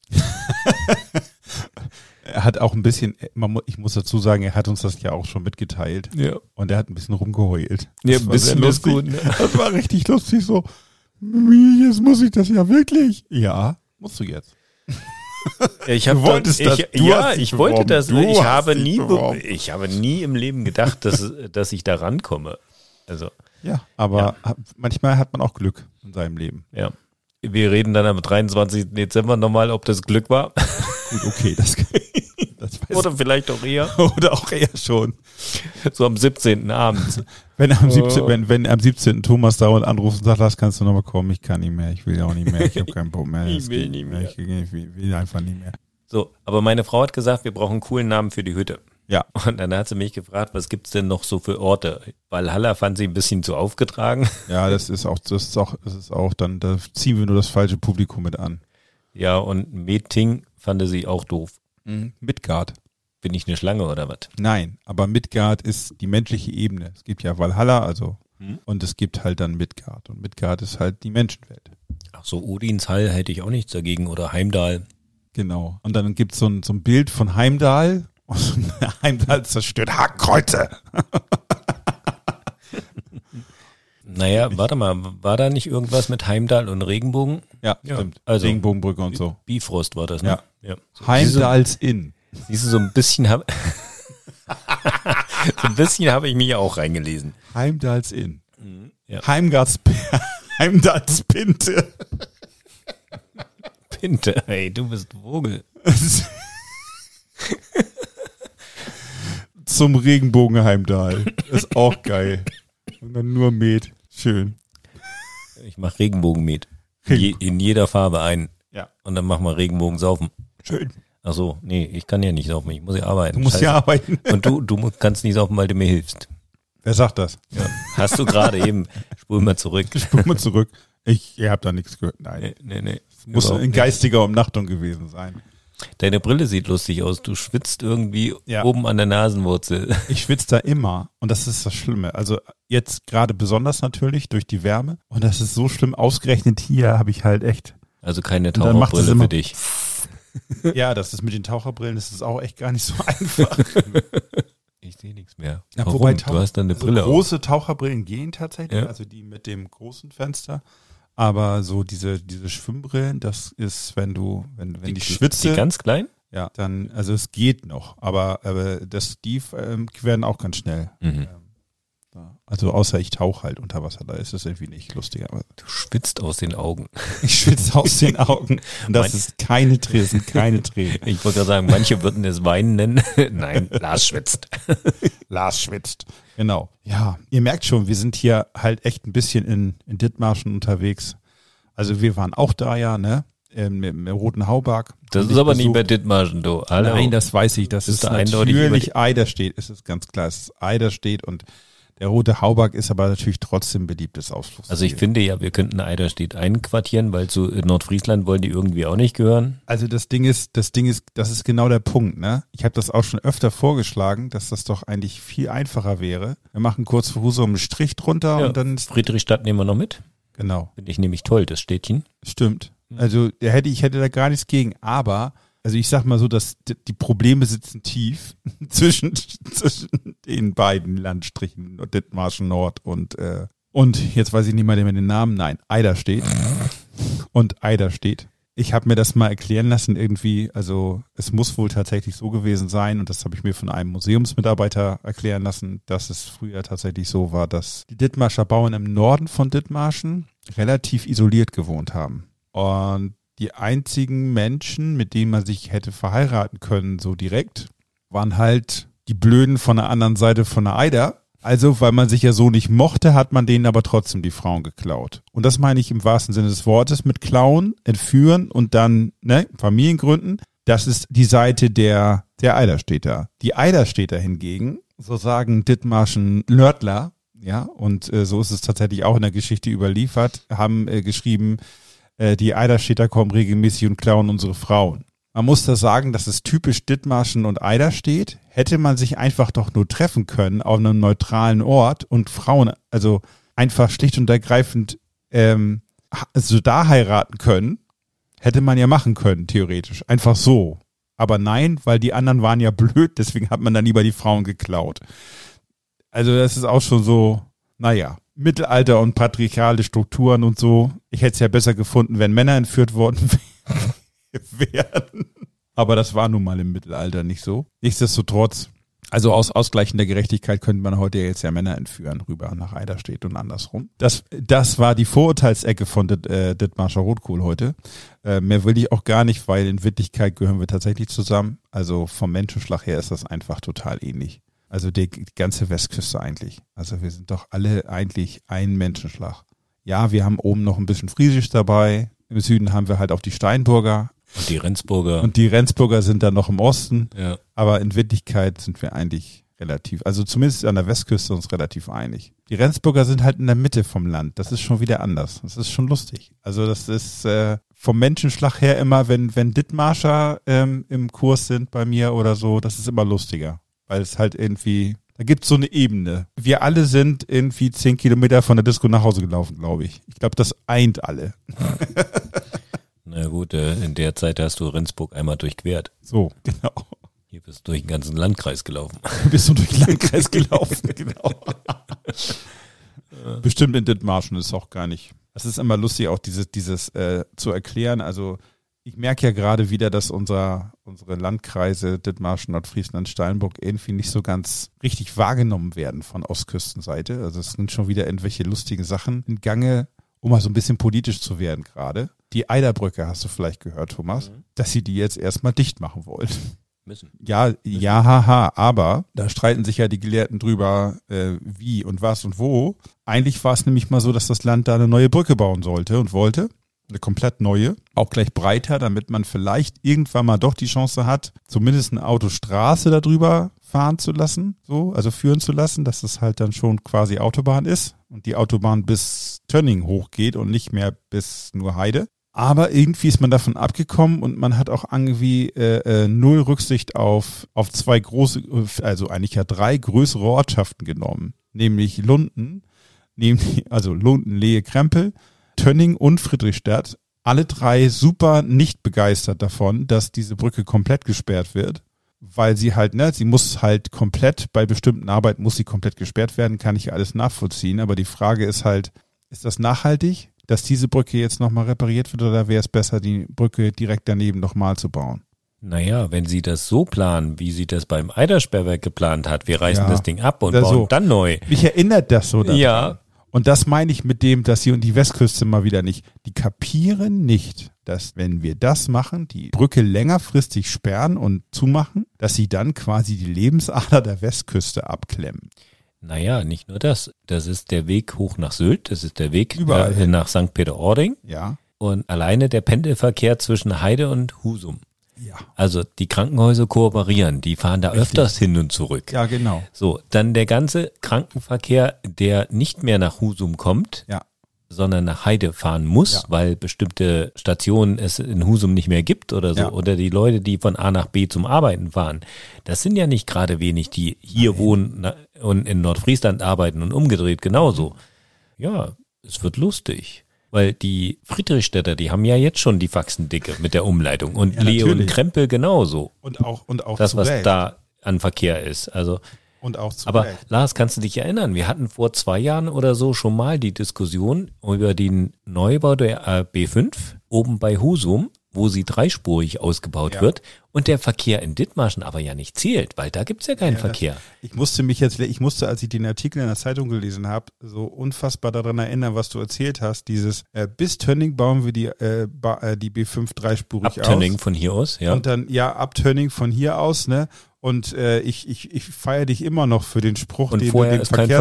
Er hat auch ein bisschen, ich muss dazu sagen, er hat uns das ja auch schon mitgeteilt. Ja. Und er hat ein bisschen rumgeheult. Ja, Das ein war bisschen sehr ist lustig. gut, ne? Das war richtig lustig so. Jetzt muss ich das ja wirklich. Ja, musst du jetzt. Ich Du wolltest das. Du hast dich ich wollte beworben. das. Du Ich hast habe dich beworben. ich habe nie im Leben gedacht, dass ich da rankomme. Also, Ja, aber manchmal hat man auch Glück in seinem Leben. ja. Wir reden dann am 23. Dezember nochmal, ob das Glück war. Gut, okay, das weiß Oder vielleicht auch eher. oder auch eher schon. So am 17. abends. Wenn am 17. Wenn am 17. Thomas dauernd anruft und sagt, Lars, kannst du nochmal kommen? Ich kann nicht mehr, ich will ja auch nicht mehr, ich habe keinen Bock mehr. Ich Es will geht nicht mehr. Ich will einfach nicht mehr. So, aber meine Frau hat gesagt, wir brauchen einen coolen Namen für die Hütte. Ja, Und dann hat sie mich gefragt, was gibt's denn noch so für Orte? Valhalla fand sie ein bisschen zu aufgetragen. ja, das ist auch dann, da ziehen wir nur das falsche Publikum mit an. Ja, und Meeting fand sie auch doof. Midgard. Bin ich eine Schlange oder was? Nein, aber Midgard ist die menschliche Ebene. Es gibt ja Valhalla, also, und es gibt halt dann Midgard. Und Midgard ist halt die Menschenwelt. Ach so, Odins Hall hätte ich auch nichts dagegen oder Heimdall. Genau. Und dann gibt's so ein Bild von Heimdall. Und Heimdall zerstört Hakenkreuze. Naja, warte mal, war da nicht irgendwas mit Heimdall und Regenbogen? Ja, Ja, stimmt. also- Regenbogenbrücke und so. Bifrost war das, ne? Ja. Heimdalls Inn. Siehst du, so ein bisschen habe so ein bisschen habe ich mich auch reingelesen. Heimdalls Inn. Ja. Heimdalls Pinte. Pinte, ey, du bist Vogel. Zum Regenbogen Heimdall. Ist auch geil. Und dann nur Met. Schön. Ich mach Regenbogenmet. In jeder Farbe ein. Ja. Und dann machen wir Regenbogen saufen. Schön. Ach so, nee, ich kann ja nicht saufen, ich muss ja arbeiten. Du musst Scheiße. ja arbeiten. Und du kannst nicht saufen, weil du mir hilfst. Wer sagt das? Ja. Hast du gerade eben, spul mal zurück. Guck mal zurück. Ihr habt da nichts gehört. Nein. Nee. Muss Überhaupt in nicht. geistiger Umnachtung gewesen sein. Deine Brille sieht lustig aus. Du schwitzt irgendwie Ja. oben an der Nasenwurzel. Ich schwitze da immer und das ist das Schlimme. Also jetzt gerade besonders natürlich durch die Wärme und das ist so schlimm. Ausgerechnet hier habe ich halt echt. Also keine dann macht es Taucherbrille immer- für dich. Ja, das ist mit den Taucherbrillen, das ist auch echt gar nicht so einfach. Ich sehe nichts mehr. Ja, Warum? wobei Du hast dann eine also Brille auf. große Taucherbrillen gehen tatsächlich, Ja. also die mit dem großen Fenster. Aber so diese Schwimmbrillen, das ist, wenn die Schwitze, Die ganz klein? ja, dann, also es geht noch, aber die werden auch ganz schnell. Mhm. Ja. Also außer ich tauche halt unter Wasser, da ist es irgendwie nicht lustig. Aber Du schwitzt aus den Augen. ich schwitze aus den Augen und das ist keine Tränen, keine Tränen. Ich wollte gerade sagen, manche würden es Weinen nennen. Nein, Lars schwitzt. Lars schwitzt. Genau. Ja, ihr merkt schon, wir sind hier halt echt ein bisschen in Dithmarschen unterwegs. Also wir waren auch da ja, ne? Mit Roten Hauberg. Das Und ist ich aber nicht besucht- bei Dithmarschen, du. Hallo. Nein, das weiß ich. Das Bist ist du eindeutig natürlich Eiderstedt. Es ist ganz klar, es ist Eiderstedt und der Rote Hauberg ist aber natürlich trotzdem beliebtes Ausflugsziel. Also ich finde ja, wir könnten Eiderstedt einquartieren, weil zu Nordfriesland wollen die irgendwie auch nicht gehören. Also das ist genau der Punkt, ne? Ich habe das auch schon öfter vorgeschlagen, dass das doch eigentlich viel einfacher wäre. Wir machen kurz vor Husum einen Strich drunter und dann ist, Friedrichstadt nehmen wir noch mit. genau, Finde ich nämlich toll, das Städtchen. stimmt. Also ich hätte da gar nichts gegen, aber also ich sag mal so, dass die Probleme sitzen tief zwischen den beiden Landstrichen, Dithmarschen Nord und jetzt weiß ich nicht mal den Namen, nein, Eiderstedt. Und Eiderstedt Ich habe mir das mal erklären lassen irgendwie, also es muss wohl tatsächlich so gewesen sein und das habe ich mir von einem Museumsmitarbeiter erklären lassen, dass es früher tatsächlich so war, dass die Dithmarscher Bauern im Norden von Dithmarschen relativ isoliert gewohnt haben. Und die einzigen Menschen, mit denen man sich hätte verheiraten können, so direkt, waren halt die Blöden von der anderen Seite von der Eider. Also, weil man sich ja so nicht mochte, hat man denen aber trotzdem die Frauen geklaut. Und das meine ich im wahrsten Sinne des Wortes mit klauen, entführen und dann Familiengründen. Das ist die Seite der Eiderstädter. Die Eiderstädter hingegen, so sagen Dithmarschen Nördler, ja, und so ist es tatsächlich auch in der Geschichte überliefert, haben geschrieben, die Eiderstädter kommen regelmäßig und klauen unsere Frauen. Man muss da sagen, dass es typisch Dithmarschen und Eiderstedt. Hätte man sich einfach doch nur treffen können auf einem neutralen Ort und Frauen, also einfach schlicht und ergreifend also da heiraten können, hätte man ja machen können, theoretisch. Einfach so. Aber nein, weil die anderen waren ja blöd, deswegen hat man dann lieber die Frauen geklaut. Also das ist auch schon so, naja, Mittelalter und patriarchale Strukturen und so. Ich hätte es ja besser gefunden, wenn Männer entführt worden wären. Aber das war nun mal im Mittelalter nicht so. Nichtsdestotrotz, also aus ausgleichender Gerechtigkeit könnte man heute jetzt ja Männer entführen, rüber nach Eiderstedt und andersrum. Das war die Vorurteilsecke von Dithmarscher Rotkohl heute. Mehr will ich auch gar nicht, weil in Wirklichkeit gehören wir tatsächlich zusammen. Also vom Menschenschlag her ist das einfach total ähnlich. Also die ganze Westküste eigentlich. Also wir sind doch alle eigentlich ein Menschenschlag. Ja, wir haben oben noch ein bisschen Friesisch dabei. Im Süden haben wir halt auch die Steinburger. Und die Rendsburger. Und die Rendsburger sind dann noch im Osten. Ja. Aber in Wirklichkeit sind wir eigentlich relativ, also zumindest an der Westküste uns relativ einig. Die Rendsburger sind halt in der Mitte vom Land. Das ist schon wieder anders. Das ist schon lustig. Also das ist vom Menschenschlag her immer, wenn Dithmarscher im Kurs sind bei mir oder so, das ist immer lustiger. Weil es halt irgendwie, da gibt es so eine Ebene. Wir alle sind irgendwie 10 Kilometer von der Disco nach Hause gelaufen, glaube ich. Ich glaube, das eint alle. Na gut, in der Zeit hast du Rendsburg einmal durchquert. So, genau. Hier bist du durch den ganzen Landkreis gelaufen. Bist du durch den Landkreis gelaufen, genau. Bestimmt in Dithmarschen ist auch gar nicht. Es ist immer lustig, auch dieses zu erklären. Also ich merke ja gerade wieder, dass unsere Landkreise Dithmarschen, Nordfriesland, Steinburg irgendwie nicht so ganz richtig wahrgenommen werden von Ostküstenseite. Also es sind schon wieder irgendwelche lustigen Sachen in Gange, um mal so ein bisschen politisch zu werden gerade. Die Eiderbrücke hast du vielleicht gehört, Thomas, dass sie die jetzt erstmal dicht machen wollen. Müssen. Ja, haha, aber da streiten sich ja die Gelehrten drüber, wie und was und wo. Eigentlich war es nämlich mal so, dass das Land da eine neue Brücke bauen sollte und wollte. Eine komplett neue, auch gleich breiter, damit man vielleicht irgendwann mal doch die Chance hat, zumindest eine Autostraße darüber fahren zu lassen, so, also führen zu lassen, dass es halt dann schon quasi Autobahn ist und die Autobahn bis Tönning hochgeht und nicht mehr bis nur Heide. Aber irgendwie ist man davon abgekommen und man hat auch irgendwie null Rücksicht auf zwei große, also eigentlich ja 3 größere Ortschaften genommen, nämlich Lunden, Lunden, Lehe, Krempel, Tönning und Friedrichstadt. Alle 3 super nicht begeistert davon, dass diese Brücke komplett gesperrt wird, weil sie halt, sie muss halt komplett, bei bestimmten Arbeiten muss sie komplett gesperrt werden, kann ich alles nachvollziehen, aber die Frage ist halt, ist das nachhaltig, dass diese Brücke jetzt nochmal repariert wird oder wäre es besser, die Brücke direkt daneben nochmal zu bauen? Naja, wenn sie das so planen, wie sie das beim Eidersperrwerk geplant hat, wir reißen das Ding ab und oder bauen so. dann neu. Mich erinnert das so daran. Ja. Und das meine ich mit dem, dass sie und die Westküste mal wieder nicht, die kapieren nicht, dass wenn wir das machen, die Brücke längerfristig sperren und zumachen, dass sie dann quasi die Lebensader der Westküste abklemmen. Naja, nicht nur das. Das ist der Weg hoch nach Sylt, das ist der Weg Überall hin. nach St. Peter-Ording Ja. und alleine der Pendelverkehr zwischen Heide und Husum. Ja. Also die Krankenhäuser kooperieren, die fahren da öfters hin und zurück. Ja, genau. So, dann der ganze Krankenverkehr, der nicht mehr nach Husum kommt, Ja. sondern nach Heide fahren muss, Ja. weil bestimmte Stationen es in Husum nicht mehr gibt oder so. Ja. Oder die Leute, die von A nach B zum Arbeiten fahren. Das sind ja nicht gerade wenig, die hier wohnen und in Nordfriesland arbeiten und umgedreht genauso. Ja, es wird lustig. Weil die Friedrichstädter, die haben ja jetzt schon die Faxendicke mit der Umleitung und Ja, Lehe und natürlich. Krempel genauso. Und auch Das, zu was Recht. da an Verkehr ist. Also, Und auch zu aber Recht. Lars, kannst du dich erinnern? Wir hatten vor 2 Jahren oder so schon mal die Diskussion über den Neubau der B5 oben bei Husum. wo sie dreispurig ausgebaut wird und der Verkehr in Dithmarschen aber ja nicht zählt, weil da gibt's ja keinen Verkehr. Ich musste, als ich den Artikel in der Zeitung gelesen habe, so unfassbar daran erinnern, was du erzählt hast. Dieses bis Tönning bauen wir die B5 dreispurig aus. Ab-Tönning von hier aus, ja. Und dann, Ab-Tönning von hier aus, ne? Und ich feiere dich immer noch für den Spruch, Und den vorher du ist kein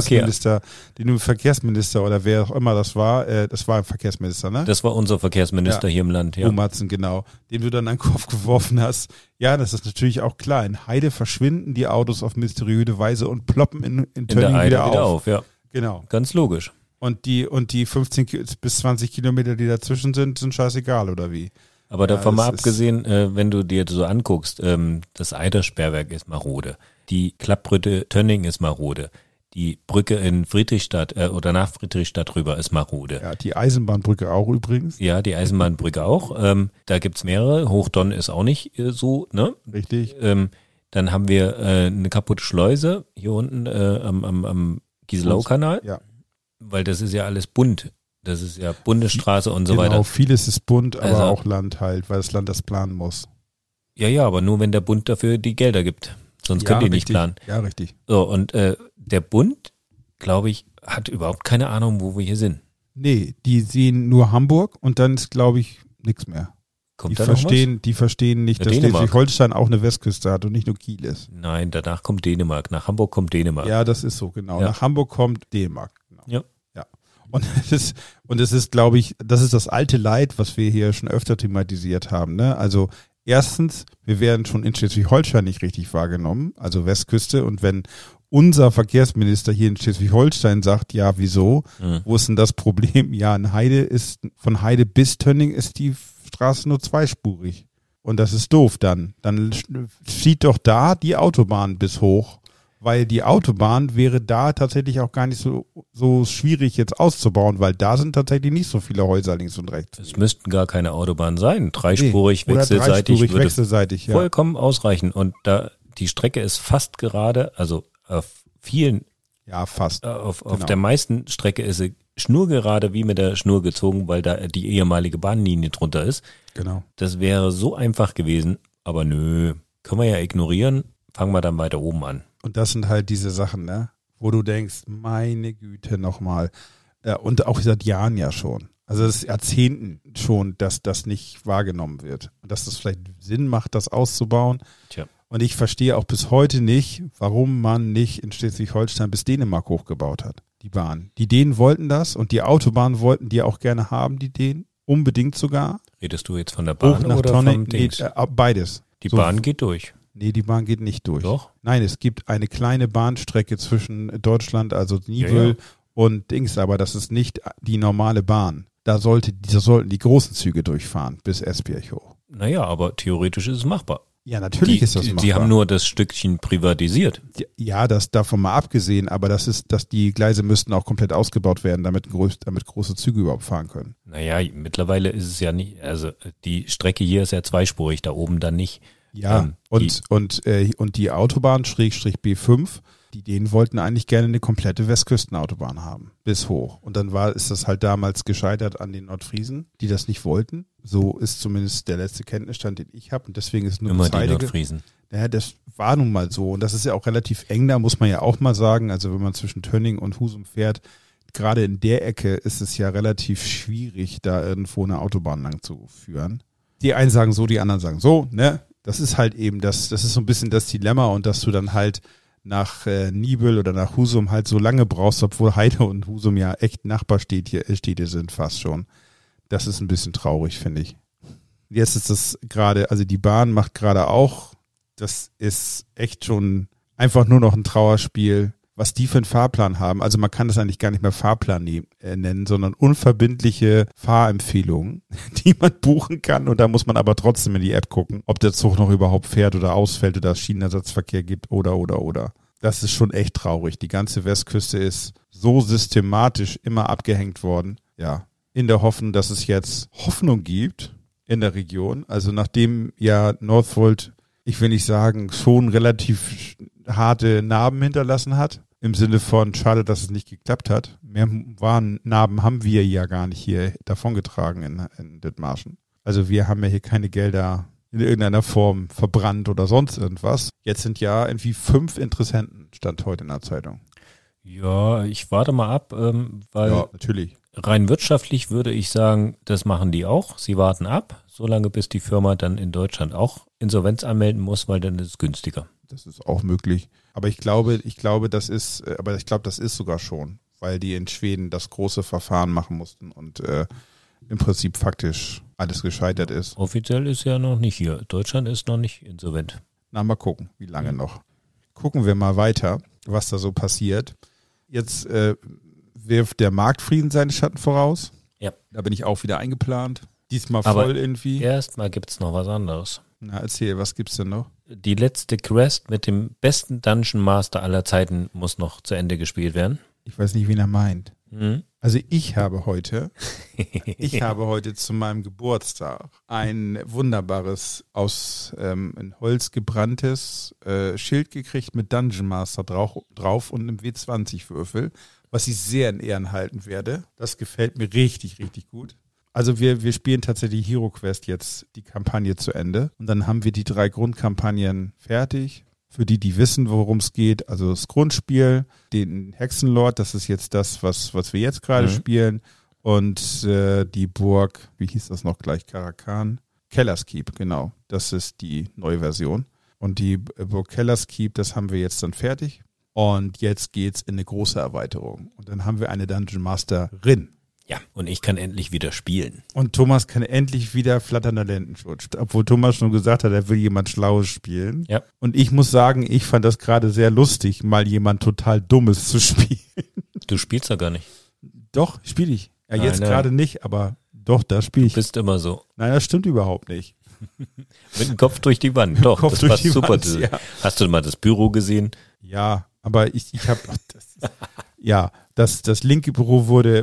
dem Verkehrsminister oder wer auch immer das war ein Verkehrsminister, ne? Das war unser Verkehrsminister hier im Land, ja. Matzen, genau. Dem du dann an den Kopf geworfen hast. Ja, das ist natürlich auch klar. In Heide verschwinden die Autos auf mysteriöse Weise und ploppen in Tönning wieder auf. Ja. Genau. Ganz logisch. Und die 15 bis 20 Kilometer, die dazwischen sind scheißegal, oder wie? Aber davon mal abgesehen, wenn du dir so anguckst, das Eidersperrwerk ist marode, die Klappbrücke Tönning ist marode, die Brücke in Friedrichstadt oder nach Friedrichstadt rüber ist marode. Ja, die Eisenbahnbrücke auch übrigens. Ja, die Eisenbahnbrücke auch. Da gibt's mehrere. Hochdonn ist auch nicht so, ne? Richtig. Dann haben wir eine kaputte Schleuse hier unten am Gieselau-Kanal, Ja. weil das ist ja alles bunt. Das ist ja Bundesstraße und so Genau, weiter. vieles ist bunt, aber Also- auch Land halt, weil das Land das planen muss. Ja, aber nur wenn der Bund dafür die Gelder gibt. Sonst können die nicht richtig. planen. Ja, richtig. So, und der Bund, glaube ich, hat überhaupt keine Ahnung, wo wir hier sind. Nee, die sehen nur Hamburg und dann ist, glaube ich, nichts mehr. Kommt da noch was? Die verstehen nicht, Ja, dass Dänemark. Schleswig-Holstein auch eine Westküste hat und nicht nur Kiel ist. Nein, danach kommt Dänemark. Nach Hamburg kommt Dänemark. Ja, das ist so, genau. Ja. Nach Hamburg kommt Dänemark. Genau. Ja. Und es ist, glaube ich, das ist das alte Leid, was wir hier schon öfter thematisiert haben. Ne? Also erstens, wir werden schon in Schleswig-Holstein nicht richtig wahrgenommen, also Westküste. Und wenn unser Verkehrsminister hier in Schleswig-Holstein sagt, ja, wieso? Wo ist denn das Problem? Ja, in Heide von Heide bis Tönning ist die Straße nur zweispurig. Und das ist doof dann. Dann zieht doch da die Autobahn bis hoch. Weil die Autobahn wäre da tatsächlich auch gar nicht so schwierig jetzt auszubauen, weil da sind tatsächlich nicht so viele Häuser links und rechts. Es müssten gar keine Autobahn sein. Dreispurig, Oder wechselseitig dreispurig, würde wechselseitig, ja. vollkommen ausreichen. Und da die Strecke ist fast gerade, also auf vielen, Ja, fast. auf Genau. der meisten Strecke ist sie schnurgerade wie mit der Schnur gezogen, weil da die ehemalige Bahnlinie drunter ist. Genau. Das wäre so einfach gewesen, aber nö, können wir ja ignorieren, fangen wir dann weiter oben an. Und das sind halt diese Sachen, ne, wo du denkst, meine Güte nochmal. Und auch seit Jahren ja schon. Also das ist Jahrzehnten schon, dass das nicht wahrgenommen wird. Und dass das vielleicht Sinn macht, das auszubauen. Tja. Und ich verstehe auch bis heute nicht, warum man nicht in Schleswig-Holstein bis Dänemark hochgebaut hat. Die Bahn. Die Dänen wollten das und die Autobahn wollten die auch gerne haben, die Dänen. Unbedingt sogar. Redest du jetzt von der Hoch Bahn nach oder Tonne. vom Dings? Beides. Die So, Bahn geht durch. Nee, die Bahn geht nicht durch. Doch? Nein, es gibt eine kleine Bahnstrecke zwischen Deutschland, also Nibel und Dings, aber das ist nicht die normale Bahn. Da sollten die großen Züge durchfahren bis Esbjerg hoch. Naja, aber theoretisch ist es machbar. Ja, natürlich ist das machbar. Sie haben nur das Stückchen privatisiert. Ja, das davon mal abgesehen, aber dass die Gleise müssten auch komplett ausgebaut werden, damit große Züge überhaupt fahren können. Naja, mittlerweile ist es ja nicht, also die Strecke hier ist ja zweispurig, da oben dann nicht. Ja, und die Autobahn /B5, die Dänen wollten eigentlich gerne eine komplette Westküstenautobahn haben, bis hoch. Und dann ist das halt damals gescheitert an den Nordfriesen, die das nicht wollten. So ist zumindest der letzte Kenntnisstand, den ich habe. Und deswegen ist nur Immer bis die Heide. Nordfriesen. Naja, das war nun mal so. Und das ist ja auch relativ eng, da muss man ja auch mal sagen. Also wenn man zwischen Tönning und Husum fährt, gerade in der Ecke ist es ja relativ schwierig, da irgendwo eine Autobahn lang zu führen. Die einen sagen so, die anderen sagen so, ne? Das ist halt eben, das ist so ein bisschen das Dilemma und dass du dann halt nach Nibel oder nach Husum halt so lange brauchst, obwohl Heide und Husum ja echt Nachbarstädte sind fast schon. Das ist ein bisschen traurig, finde ich. Jetzt ist das gerade, also die Bahn macht gerade auch, das ist echt schon einfach nur noch ein Trauerspiel, was die für einen Fahrplan haben. Also man kann das eigentlich gar nicht mehr Fahrplan nennen, sondern unverbindliche Fahrempfehlungen, die man buchen kann. Und da muss man aber trotzdem in die App gucken, ob der Zug noch überhaupt fährt oder ausfällt oder es Schienenersatzverkehr gibt oder. Das ist schon echt traurig. Die ganze Westküste ist so systematisch immer abgehängt worden. Ja, in der Hoffnung, dass es jetzt Hoffnung gibt in der Region. Also nachdem ja Northvolt, ich will nicht sagen, schon relativ harte Narben hinterlassen hat, im Sinne von, schade, dass es nicht geklappt hat. Mehr Narben haben wir ja gar nicht hier davongetragen in Dithmarschen. Also wir haben ja hier keine Gelder in irgendeiner Form verbrannt oder sonst irgendwas. Jetzt sind ja irgendwie 5 Interessenten, stand heute in der Zeitung. Ja, ich warte mal ab, weil Ja, natürlich. rein wirtschaftlich würde ich sagen, das machen die auch. Sie warten ab, solange bis die Firma dann in Deutschland auch Insolvenz anmelden muss, weil dann ist es günstiger. Das ist auch möglich. Aber ich glaube, das ist sogar schon, weil die in Schweden das große Verfahren machen mussten und im Prinzip faktisch alles gescheitert ist. Offiziell ist ja noch nicht hier. Deutschland ist noch nicht insolvent. Na, mal gucken, wie lange noch. Gucken wir mal weiter, was da so passiert. Jetzt wirft der Marktfrieden seine Schatten voraus. Ja. Da bin ich auch wieder eingeplant. Diesmal Aber voll irgendwie. Erstmal gibt's noch was anderes. Na, erzähl, was gibt's denn noch? Die letzte Quest mit dem besten Dungeon Master aller Zeiten muss noch zu Ende gespielt werden. Ich weiß nicht, wen er meint. Mhm. Also ich habe heute zu meinem Geburtstag ein wunderbares in Holz gebranntes Schild gekriegt mit Dungeon Master drauf und einem W20-Würfel, was ich sehr in Ehren halten werde. Das gefällt mir richtig, richtig gut. Also wir spielen tatsächlich Hero Quest jetzt die Kampagne zu Ende und dann haben wir die 3 Grundkampagnen fertig. Für die wissen, worum es geht, also das Grundspiel, den Hexenlord, das ist jetzt das, was wir jetzt gerade spielen, und die Burg, wie hieß das noch gleich, Karakan? Keller's Keep, genau, das ist die neue Version. Und die Burg Keller's Keep, das haben wir jetzt dann fertig. Und jetzt geht's in eine große Erweiterung. Und dann haben wir eine Dungeon Masterin. Ja, und ich kann endlich wieder spielen. Und Thomas kann endlich wieder flatternder Lendenschutz. Obwohl Thomas schon gesagt hat, er will jemand Schlaues spielen. Ja. Und ich muss sagen, ich fand das gerade sehr lustig, mal jemand total Dummes zu spielen. Du spielst ja gar nicht. Doch, spiele ich. Ja, Nein, jetzt nein. gerade nicht, aber doch, da spiele Du ich. bist immer so. Nein, das stimmt überhaupt nicht. Mit dem Kopf durch die Wand. Doch, Kopf das durch passt die super. Wand, ja. Hast du mal das Büro gesehen? Ja, aber ich habe ja, das linke Büro wurde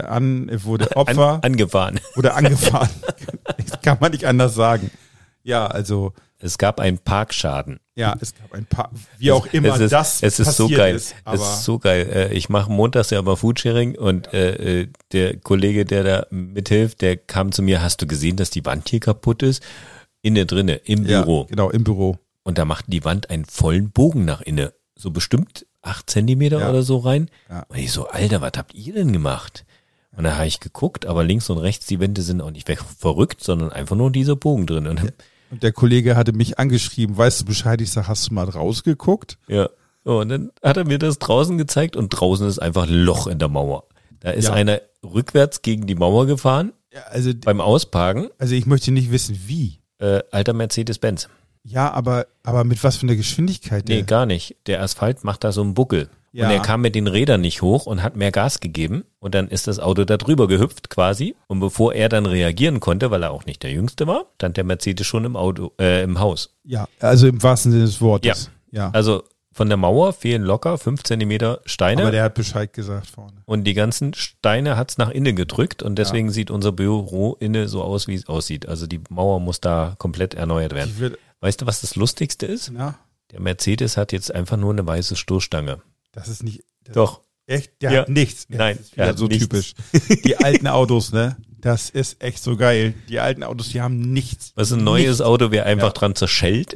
Opfer, Angefahren. wurde angefahren. Das kann man nicht anders sagen. Ja, also Es gab einen Parkschaden. ja, es gab ein paar, wie auch immer es das ist so passiert geil. ist. Es Aber ist so geil. Ich mache montags ja immer Foodsharing und der Kollege, der da mithilft, der kam zu mir, hast du gesehen, dass die Wand hier kaputt ist? Innen drinne, im Büro. Ja, genau, im Büro. Und da macht die Wand einen vollen Bogen nach innen. So bestimmt 8 Zentimeter Ja. oder so rein. Ja. Und ich so, Alter, was habt ihr denn gemacht? Und da habe ich geguckt, aber links und rechts, die Wände sind auch nicht verrückt, sondern einfach nur dieser Bogen drin. Und Und der Kollege hatte mich angeschrieben, weißt du Bescheid? Ich sag, hast du mal rausgeguckt? ja. So, und dann hat er mir das draußen gezeigt und draußen ist einfach ein Loch in der Mauer. Da ist Ja. einer rückwärts gegen die Mauer gefahren Ja, also beim Ausparken. ich möchte nicht wissen, wie. Alter Mercedes-Benz. Ja, aber mit was für einer Geschwindigkeit? Nee, der- gar nicht. Der Asphalt macht da so einen Buckel. Ja. Und er kam mit den Rädern nicht hoch und hat mehr Gas gegeben. Und dann ist das Auto da drüber gehüpft quasi. Und bevor er dann reagieren konnte, weil er auch nicht der Jüngste war, stand der Mercedes schon im Haus. Ja, also im wahrsten Sinne des Wortes. Ja. Also von der Mauer fehlen locker 5 Zentimeter Steine. Aber der hat Bescheid gesagt vorne. Und die ganzen Steine hat's nach innen gedrückt. Und deswegen sieht unser Büro inne so aus, wie es aussieht. Also die Mauer muss da komplett erneuert werden. Ich würde, Weißt du, was das Lustigste ist? na, Der Mercedes hat jetzt einfach nur eine weiße Stoßstange. das ist nicht. Das Doch. Echt? Der Ja. hat nichts. Nein, das ist er wieder hat so nichts. typisch. Die alten Autos, ne? Das ist echt so geil. Die alten Autos, die haben nichts. Was ein neues Nichts. Auto wäre einfach Ja. dran zerschellt.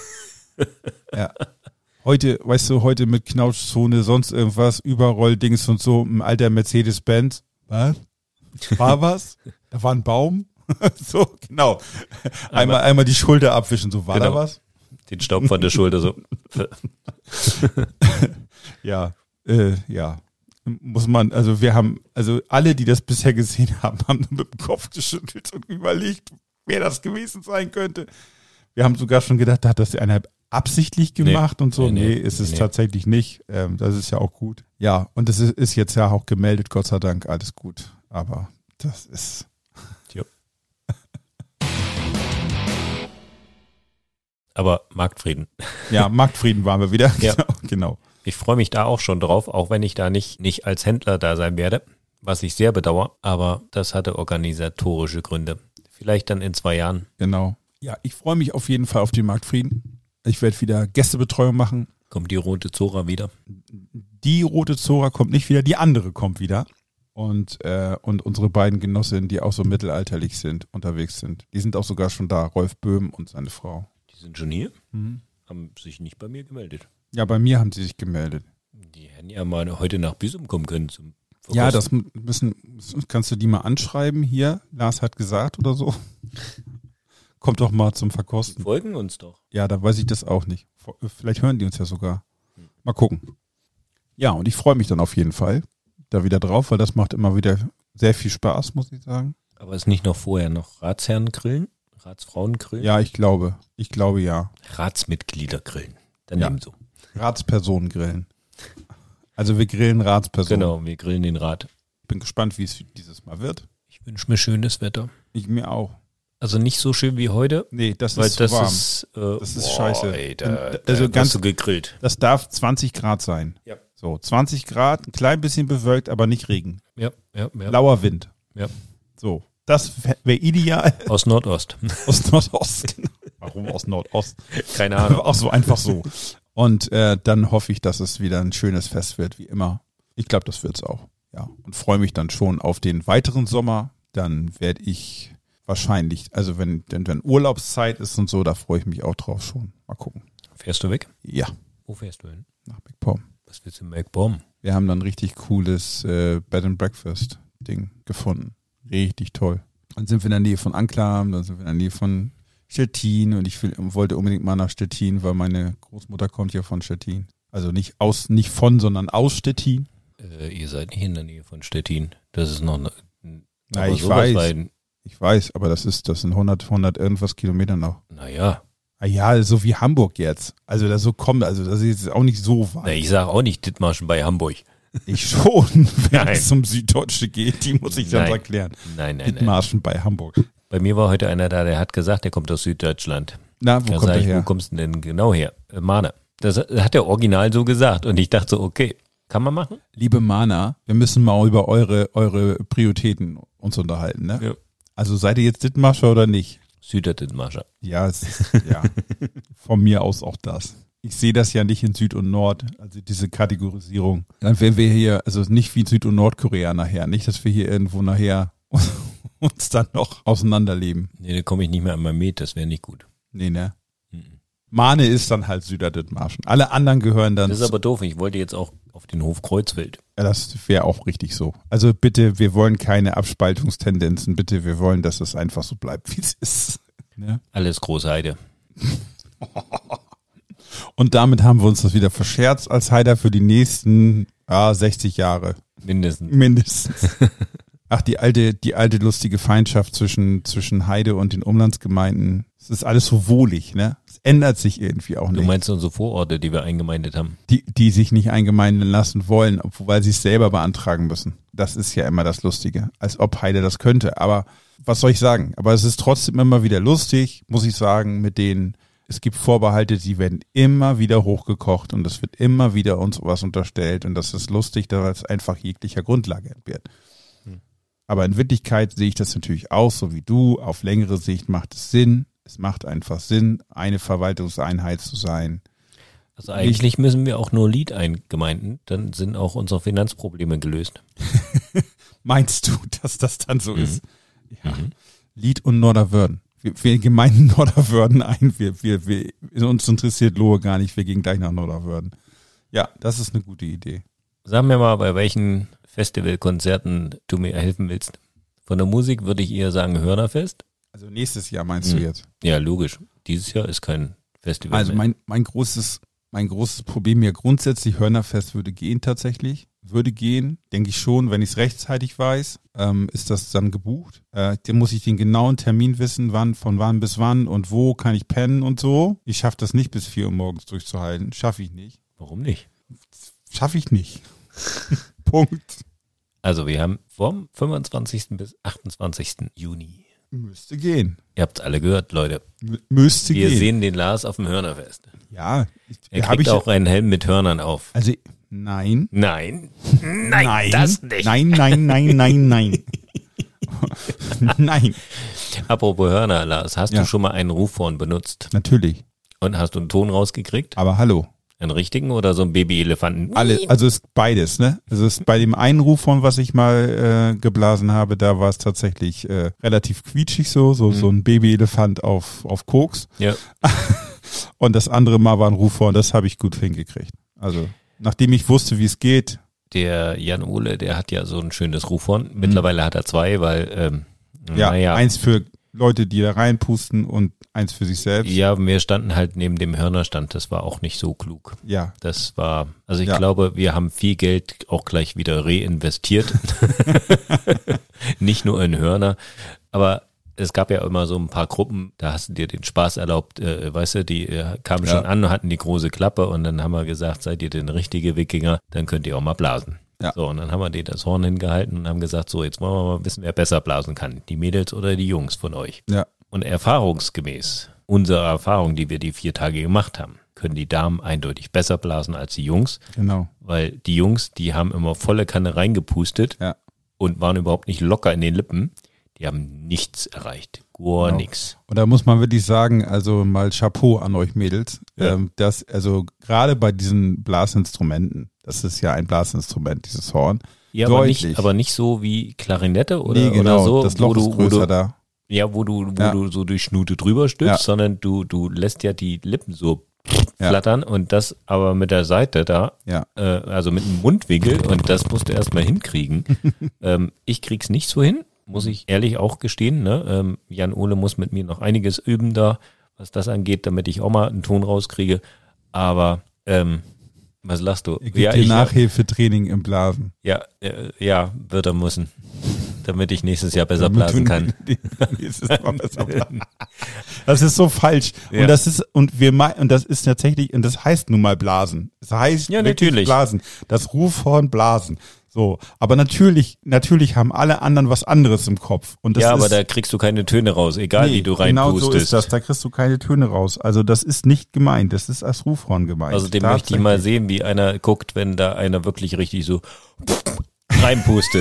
Ja. Heute, weißt du, heute mit Knautschzone, sonst irgendwas, Überrolldings und so, ein alter Mercedes-Benz. Was? War was? Da war ein Baum? So, genau. Einmal die Schulter abwischen, so war Genau. da was? Den Staub von der Schulter so. Ja, ja. Muss man, also wir haben, also alle, die das bisher gesehen haben, haben nur mit dem Kopf geschüttelt und überlegt, wer das gewesen sein könnte. Wir haben sogar schon gedacht, da hat das einer absichtlich gemacht und so. Nee, ist es tatsächlich nicht. Das ist ja auch gut. Ja, und es ist jetzt ja auch gemeldet, Gott sei Dank, alles gut. Aber das ist... Ja. Aber Marktfrieden. Ja, Marktfrieden waren wir wieder. Ja. Genau. Ich freue mich da auch schon drauf, auch wenn ich da nicht als Händler da sein werde, was ich sehr bedauere. Aber das hatte organisatorische Gründe. Vielleicht dann in 2 Jahren. Genau. Ja, ich freue mich auf jeden Fall auf den Marktfrieden. Ich werde wieder Gästebetreuung machen. Kommt die rote Zora wieder. Die rote Zora kommt nicht wieder, die andere kommt wieder. und unsere beiden Genossinnen, die auch so mittelalterlich sind, unterwegs sind. Die sind auch sogar schon da, Rolf Böhm und seine Frau. Die sind schon hier? Haben sich nicht bei mir gemeldet. Ja, bei mir haben sie sich gemeldet. Die hätten ja mal heute nach Büsum kommen können zum Verkosten. Ja, das kannst du die mal anschreiben hier? Lars hat gesagt oder so. Kommt doch mal zum Die Verkosten. folgen uns doch. Ja, da weiß ich das auch nicht. Vielleicht hören die uns ja sogar. Mal gucken. Ja, und ich freue mich dann auf jeden Fall da wieder drauf, weil das macht immer wieder sehr viel Spaß, muss ich sagen. Aber ist nicht noch vorher noch Ratsherren grillen? Ratsfrauen grillen? Ja, ich glaube ja. Ratsmitglieder grillen. Dann Ja. ebenso. Ratspersonen grillen. Also wir grillen Ratspersonen. Genau, wir grillen den Rat. Bin gespannt, wie es dieses Mal wird. Ich wünsche mir schönes Wetter. Ich mir auch. Also nicht so schön wie heute, Nee, das weil ist zu das warm. ist, Das ist scheiße. Ey, Also also ganz- hast du gegrillt. Das darf 20 Grad sein. Ja. So, 20 Grad, ein klein bisschen bewölkt, aber nicht Regen. Ja. Lauer Wind. Ja. So, das wäre ideal Aus Nordost. aus Nordost. Warum aus Nordost? Keine Ahnung. Auch so, einfach so. Und dann hoffe ich, dass es wieder ein schönes Fest wird, wie immer. Ich glaube, das wird's auch. Ja. Und freue mich dann schon auf den weiteren Sommer. Dann werde ich wahrscheinlich, also wenn Urlaubszeit ist und so, da freue ich mich auch drauf schon. Mal gucken. Fährst du weg? Ja, Wo fährst du hin? nach Big Pom. Was willst du in MacBomb? Wir haben dann ein richtig cooles Bed and Breakfast Ding gefunden. Richtig toll. Dann sind wir in der Nähe von Anklam, dann sind wir in der Nähe von Stettin und ich wollte unbedingt mal nach Stettin, weil meine Großmutter kommt ja von Stettin. Also nicht von, sondern aus Stettin. Ihr seid nicht in der Nähe von Stettin. Das ist noch Na, ich weiß. Ich weiß, aber das sind 100 irgendwas Kilometer noch. Naja, Ah ja, so wie Hamburg jetzt. Also das ist jetzt auch nicht so na, weit. ich sage auch nicht Dithmarschen bei Hamburg. Ich schon, wenn Nein. es zum Süddeutsche geht, die muss ich dann Nein. erklären. Nein. Dithmarschen bei Hamburg. Bei mir war heute einer da, der hat gesagt, der kommt aus Süddeutschland. Na, wo Da kommt sag er ich, her? wo kommst du denn genau her? Mahne. Das hat der Original so gesagt und ich dachte so, okay, kann man machen? Liebe Mana, wir müssen mal über eure Prioritäten uns unterhalten, ne? Ja. Also seid ihr jetzt Dithmarscher oder nicht? Süderdithmarscher. Ja, ja. Von mir aus auch das. Ich sehe das ja nicht in Süd und Nord, also diese Kategorisierung. Dann wären wir hier, also nicht wie Süd- und Nordkorea nachher, nicht, dass wir hier irgendwo nachher uns dann noch auseinanderleben. Nee, da komme ich nicht mehr an mein Met, das wäre nicht gut. Nee, ne? Mahne ist dann halt Süderdithmarschen. Alle anderen gehören dann Das ist aber doof, ich wollte jetzt auch auf den Hof Kreuzfeld. Ja, das wäre auch richtig so. Also bitte, wir wollen keine Abspaltungstendenzen. Bitte, wir wollen, dass es einfach so bleibt, wie es ist. Ne? Alles Großheide. Und damit haben wir uns das wieder verscherzt als Heider für die nächsten 60 Jahre. Mindestens. Mindestens. Ach, die alte lustige Feindschaft zwischen Heide und den Umlandsgemeinden. Es ist alles so wohlig, ne? Es ändert sich irgendwie auch Du nicht. meinst unsere Vororte, die wir eingemeindet haben? Die sich nicht eingemeinden lassen wollen, weil sie es selber beantragen müssen. Das ist ja immer das Lustige. Als ob Heide das könnte. Aber was soll ich sagen? Aber es ist trotzdem immer wieder lustig, muss ich sagen, mit denen, es gibt Vorbehalte, die werden immer wieder hochgekocht und es wird immer wieder uns was unterstellt und das ist lustig, da es einfach jeglicher Grundlage entbehrt. Aber in Wirklichkeit sehe ich das natürlich auch, so wie du. Auf längere Sicht macht es Sinn. Es macht einfach Sinn, eine Verwaltungseinheit zu sein. Also eigentlich müssen wir auch nur Lied eingemeinden, dann sind auch unsere Finanzprobleme gelöst. Meinst du, dass das dann so ist? Ja. Lied und Norderwörden. Wir gemeinden Norderwörden ein. Uns interessiert Lohe gar nicht. Wir gehen gleich nach Norderwörden. Ja, das ist eine gute Idee. Sag mir mal, bei welchen Festivalkonzerten du mir helfen willst. Von der Musik würde ich eher sagen Hörnerfest. Also nächstes Jahr meinst du jetzt? Ja, logisch. Dieses Jahr ist kein Festival Also mehr. mein großes Problem ja grundsätzlich, Hörnerfest würde gehen tatsächlich. Würde gehen, denke ich schon, wenn ich es rechtzeitig weiß, ist das dann gebucht. Dann muss ich den genauen Termin wissen, von wann bis wann und wo kann ich pennen und so. Ich schaffe das nicht bis 4 Uhr morgens durchzuhalten. Schaffe ich nicht. Warum nicht? Schaffe ich nicht. Punkt. Also wir haben vom 25. bis 28. Juni. Müsste gehen. Ihr habt es alle gehört, Leute. Müsste Wir gehen. sehen den Lars auf dem Hörnerfest. Ja. Er Hab kriegt auch einen Helm mit Hörnern auf. Also, nein. Nein, das nicht. Nein. Nein. Apropos Hörner, Lars, hast Ja. du schon mal ein Rufhorn benutzt? Natürlich. Und hast du einen Ton rausgekriegt? Aber hallo. Einen richtigen oder so einen Babyelefanten? Alle, also ist beides, ne? Also ist bei dem einen Rufhorn, was ich mal geblasen habe, da war es tatsächlich relativ quietschig so ein Babyelefant auf Koks. Ja. Und das andere Mal war ein Rufhorn, das habe ich gut hingekriegt. Also nachdem ich wusste, wie es geht. Der Jan Ole, der hat ja so ein schönes Rufhorn. Mittlerweile hat er 2, weil eins für Leute, die da reinpusten und eins für sich selbst. Ja, wir standen halt neben dem Hörnerstand, das war auch nicht so klug. Ja. Das war, also ich glaube, wir haben viel Geld auch gleich wieder reinvestiert. Nicht nur in Hörner, aber es gab ja immer so ein paar Gruppen, da hast du dir den Spaß erlaubt, weißt du, die kamen schon an und hatten die große Klappe und dann haben wir gesagt, seid ihr denn richtige Wikinger, dann könnt ihr auch mal blasen. Ja. So, und dann haben wir denen das Horn hingehalten und haben gesagt, so, jetzt wollen wir mal wissen, wer besser blasen kann, die Mädels oder die Jungs von euch. Ja. Und erfahrungsgemäß, unsere Erfahrung, die wir die 4 Tage gemacht haben, können die Damen eindeutig besser blasen als die Jungs. Genau. Weil die Jungs, die haben immer volle Kanne reingepustet und waren überhaupt nicht locker in den Lippen. Die haben nichts erreicht. Gar nichts. Und da muss man wirklich sagen, also mal Chapeau an euch Mädels. Ja. Also gerade bei diesen Blasinstrumenten, das ist ja ein Blasinstrument, dieses Horn. Ja, aber nicht so wie Klarinette oder, nee, genau, oder so. das Loch ist größer da. Ja, wo du so durch Schnute drüber stülpst, sondern du lässt ja die Lippen so flattern und das aber mit der Seite da, also mit einem Mundwinkel und das musst du erstmal hinkriegen. Ich krieg's nicht so hin, muss ich ehrlich auch gestehen. Ne? Jan Ole muss mit mir noch einiges üben da, was das angeht, damit ich auch mal einen Ton rauskriege. Aber was lachst du? Ich gebe dir Nachhilfetraining im Blasen. Ja, wird er müssen, damit ich nächstes Jahr besser blasen kann. Das ist so falsch. Ja. Und das ist tatsächlich, und das heißt nun mal Blasen. Das heißt natürlich Blasen. Das Rufhorn Blasen. So, aber natürlich haben alle anderen was anderes im Kopf. Und das aber da kriegst du keine Töne raus, egal wie du reinpustest. Genau so ist das, da kriegst du keine Töne raus. Also das ist nicht gemeint, das ist als Rufhorn gemeint. Also dem möchte ich mal sehen, wie einer guckt, wenn da einer wirklich richtig so reinpustet.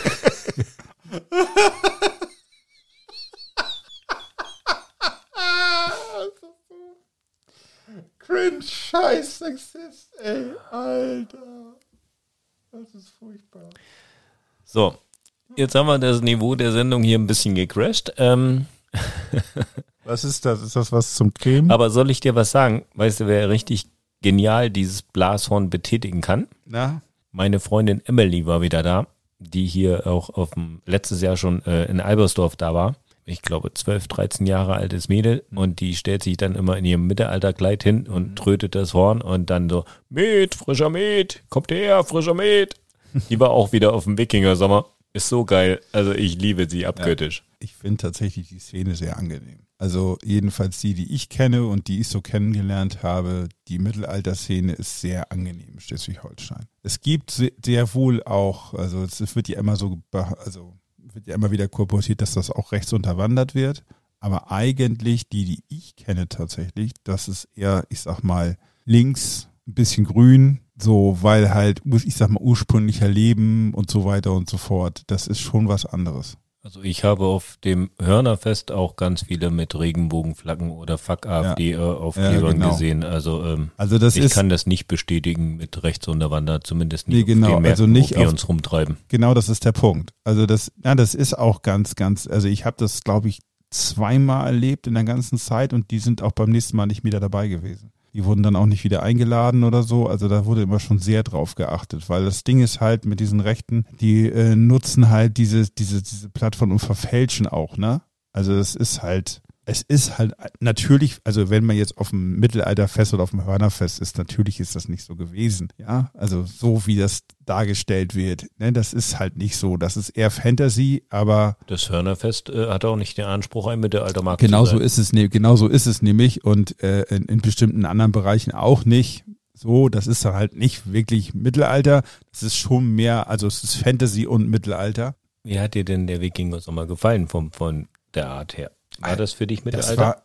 Cringe, scheiß Sexist, ey, Alter. Das ist furchtbar. So, jetzt haben wir das Niveau der Sendung hier ein bisschen gecrashed. Was ist das? Ist das was zum Creme? Aber soll ich dir was sagen? Weißt du, wer richtig genial dieses Blashorn betätigen kann? Na? Meine Freundin Emily war wieder da, die hier auch letztes Jahr schon in Albersdorf da war. Ich glaube 12, 13 Jahre altes Mädel und die stellt sich dann immer in ihrem Mittelalterkleid hin und trötet das Horn und dann so, Met, frischer Met, kommt her, frischer Met. Die war auch wieder auf dem Wikinger-Sommer. Ist so geil. Also ich liebe sie abgöttisch. Ich finde tatsächlich die Szene sehr angenehm. Also jedenfalls die ich kenne und die ich so kennengelernt habe, die Mittelalterszene ist sehr angenehm in Schleswig-Holstein. Es gibt sehr wohl auch, also es wird ja immer wird ja immer wieder kolportiert, dass das auch rechts unterwandert wird. Aber eigentlich die ich kenne tatsächlich, das ist eher, ich sag mal, links, ein bisschen grün, so, weil halt, ich sag mal, ursprünglicher Leben und so weiter und so fort. Das ist schon was anderes. Also ich habe auf dem Hörnerfest auch ganz viele mit Regenbogenflaggen oder Fuck AfD-Aufklebern gesehen. Also ich kann das nicht bestätigen mit rechts unterwandert, zumindest nicht auf den Märkten, wo wir uns rumtreiben. Genau, das ist der Punkt. Also das ist auch ganz, also ich habe das, glaube ich, 2-mal erlebt in der ganzen Zeit und die sind auch beim nächsten Mal nicht wieder dabei gewesen. Die wurden dann auch nicht wieder eingeladen oder so. Also da wurde immer schon sehr drauf geachtet, weil das Ding ist halt mit diesen Rechten, die nutzen halt diese Plattform und verfälschen auch, ne? Also es ist halt natürlich, also wenn man jetzt auf dem Mittelalterfest oder auf dem Hörnerfest ist, natürlich ist das nicht so gewesen, ja? Also so wie das dargestellt wird, ne? Das ist halt nicht so, das ist eher Fantasy, aber das Hörnerfest hat auch nicht den Anspruch, ein Mittelaltermarkt genau zu sein. Genau so ist es nämlich und in bestimmten anderen Bereichen auch nicht. So, das ist halt nicht wirklich Mittelalter, das ist schon mehr, also es ist Fantasy und Mittelalter. Wie hat dir denn der Wikinger-Sommer gefallen von der Art her? War das für dich Mittelalter?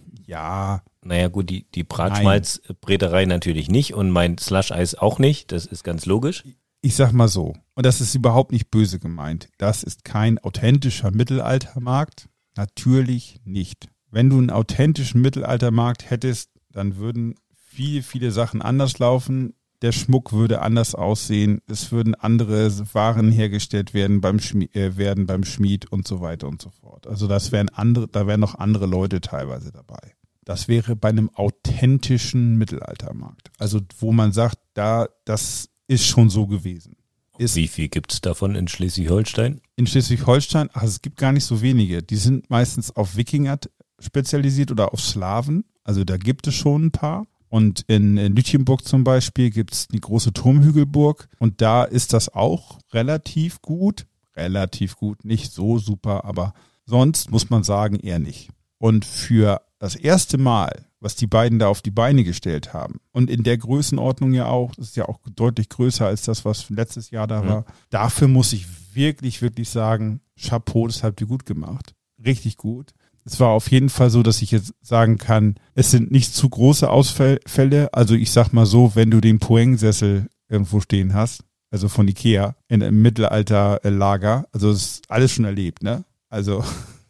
Ja. Naja gut, die Bratschmalzbreterei natürlich nicht und mein Slush-Eis auch nicht, das ist ganz logisch. Ich sag mal so, und das ist überhaupt nicht böse gemeint, das ist kein authentischer Mittelaltermarkt, natürlich nicht. Wenn du einen authentischen Mittelaltermarkt hättest, dann würden viele, viele Sachen anders laufen. Der Schmuck würde anders aussehen. Es würden andere Waren hergestellt werden beim Schmied und so weiter und so fort. Also da wären noch andere Leute teilweise dabei. Das wäre bei einem authentischen Mittelaltermarkt. Also wo man sagt, das ist schon so gewesen. Wie viel gibt es davon in Schleswig-Holstein? In Schleswig-Holstein, es gibt gar nicht so wenige. Die sind meistens auf Wikinger spezialisiert oder auf Slawen. Also da gibt es schon ein paar. Und in Lütjenburg zum Beispiel gibt es die große Turmhügelburg. Und da ist das auch relativ gut. Relativ gut, nicht so super, aber sonst muss man sagen, eher nicht. Und für das erste Mal, was die beiden da auf die Beine gestellt haben und in der Größenordnung ja auch, das ist ja auch deutlich größer als das, was letztes Jahr da war, dafür muss ich wirklich, wirklich sagen, Chapeau, das habt ihr gut gemacht. Richtig gut. Es war auf jeden Fall so, dass ich jetzt sagen kann, es sind nicht zu große Ausfälle. Also ich sag mal so, wenn du den Poeng-Sessel irgendwo stehen hast, also von Ikea, in einem Mittelalter-Lager, also das ist alles schon erlebt, ne? Also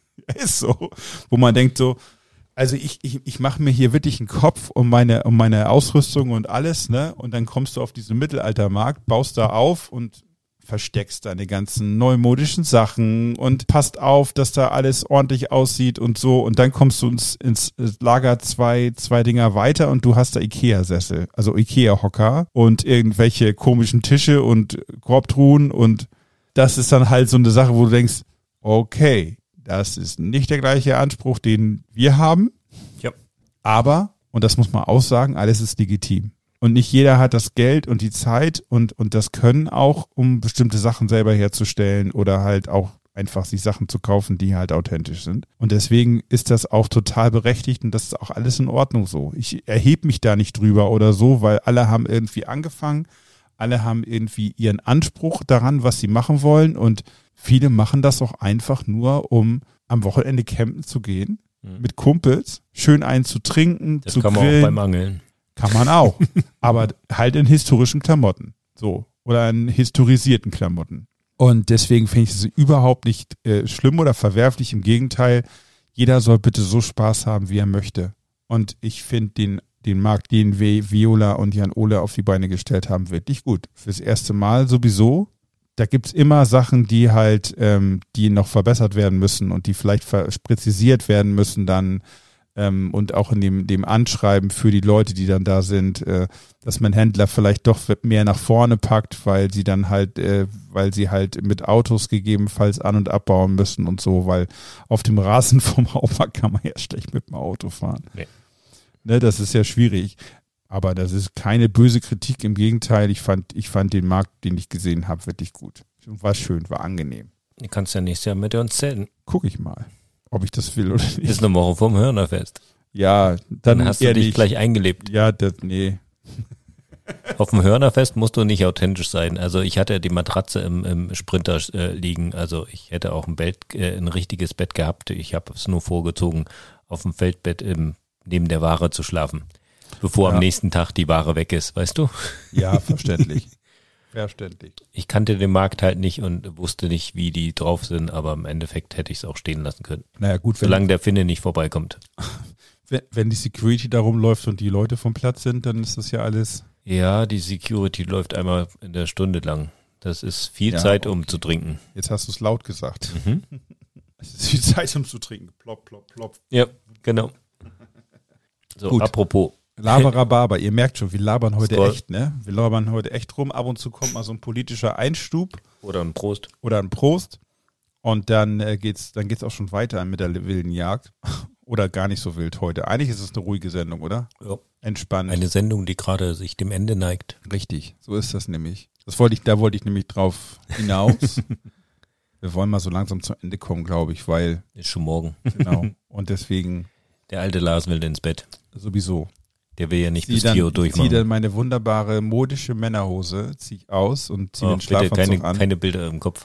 ist so, wo man denkt so, also ich mache mir hier wirklich einen Kopf um meine Ausrüstung und alles, ne? Und dann kommst du auf diesen Mittelaltermarkt, baust da auf und versteckst deine ganzen neumodischen Sachen und passt auf, dass da alles ordentlich aussieht und so. Und dann kommst du ins Lager zwei Dinger weiter und du hast da Ikea-Sessel, also Ikea-Hocker und irgendwelche komischen Tische und Korbtruhen. Und das ist dann halt so eine Sache, wo du denkst, okay, das ist nicht der gleiche Anspruch, den wir haben. Ja. Aber, und das muss man auch sagen, alles ist legitim. Und nicht jeder hat das Geld und die Zeit und das Können auch, um bestimmte Sachen selber herzustellen oder halt auch einfach sich Sachen zu kaufen, die halt authentisch sind. Und deswegen ist das auch total berechtigt und das ist auch alles in Ordnung so. Ich erhebe mich da nicht drüber oder so, weil alle haben irgendwie angefangen, alle haben irgendwie ihren Anspruch daran, was sie machen wollen und viele machen das auch einfach nur, um am Wochenende campen zu gehen, mit Kumpels, schön einen zu trinken, Das zu kann man grillen. auch beim Angeln. Kann man auch, aber halt in historischen Klamotten, so, oder in historisierten Klamotten. Und deswegen finde ich es überhaupt nicht schlimm oder verwerflich, im Gegenteil, jeder soll bitte so Spaß haben, wie er möchte. Und ich finde den Markt, den Viola und Jan Ole auf die Beine gestellt haben, wirklich gut. Fürs erste Mal sowieso. Da gibt's immer Sachen, die halt, die noch verbessert werden müssen und die vielleicht präzisiert werden müssen dann und auch in dem Anschreiben für die Leute, die dann da sind, dass man Händler vielleicht doch mehr nach vorne packt, weil sie halt mit Autos gegebenenfalls an- und abbauen müssen und so, weil auf dem Rasen vom Hauptmarkt kann man ja schlecht mit dem Auto fahren. Nee. Ne, das ist ja schwierig. Aber das ist keine böse Kritik, im Gegenteil, ich fand den Markt, den ich gesehen habe, wirklich gut. War schön, war angenehm. Du kannst ja nächstes Jahr mit uns zelten. Guck ich mal, ob ich das will oder nicht. Ist eine Woche vom Hörnerfest. Ja, Dann hast du eher dich nicht. gleich eingelebt. Ja, nee. Auf dem Hörnerfest musst du nicht authentisch sein. Also ich hatte die Matratze im Sprinter liegen. Also ich hätte auch ein richtiges Bett gehabt. Ich habe es nur vorgezogen, auf dem Feldbett neben der Ware zu schlafen. Bevor am nächsten Tag die Ware weg ist, weißt du? Ja, verständlich. Verständlich. Ich kannte den Markt halt nicht und wusste nicht, wie die drauf sind, aber im Endeffekt hätte ich es auch stehen lassen können. Naja, gut, Solange der Finne nicht vorbeikommt. wenn die Security da rumläuft und die Leute vom Platz sind, dann ist das ja alles. Ja, die Security läuft einmal in der Stunde lang. Das ist viel Zeit, um zu trinken. Jetzt hast du es laut gesagt. Es ist viel Zeit, um zu trinken. Plopp, plopp, plopp. Ja, genau. So, Gut. apropos. Laberababer, ihr merkt schon, wir labern heute Scroll. echt, ne? Wir labern heute echt rum. Ab und zu kommt mal so ein politischer Einstub Oder ein Prost. oder ein Prost. Und dann geht's auch schon weiter mit der wilden Jagd. Oder gar nicht so wild heute. Eigentlich ist es eine ruhige Sendung, oder? Ja. Entspannt. Eine Sendung, die gerade sich dem Ende neigt. Richtig, so ist das nämlich. Da wollte ich nämlich drauf hinaus. Wir wollen mal so langsam zum Ende kommen, glaube ich, weil, Ist schon morgen. genau, und deswegen Der alte Lars will ins Bett. sowieso. Der will ja nicht bis Zieh 4 Uhr dann durchmachen. meine wunderbare modische Männerhose, zieh ich aus und zieh Oh, den bitte Schlafanzug an. keine Bilder im Kopf.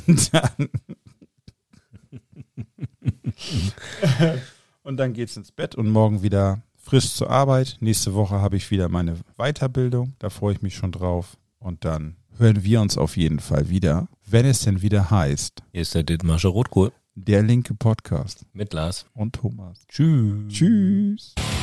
Und dann geht's ins Bett und morgen wieder frisch zur Arbeit. Nächste Woche habe ich wieder meine Weiterbildung. Da freue ich mich schon drauf. Und dann hören wir uns auf jeden Fall wieder, wenn es denn wieder heißt, Hier ist der Dittmarscher Rotkohl der linke Podcast. mit Lars. Und Thomas. Tschüss. Tschüss.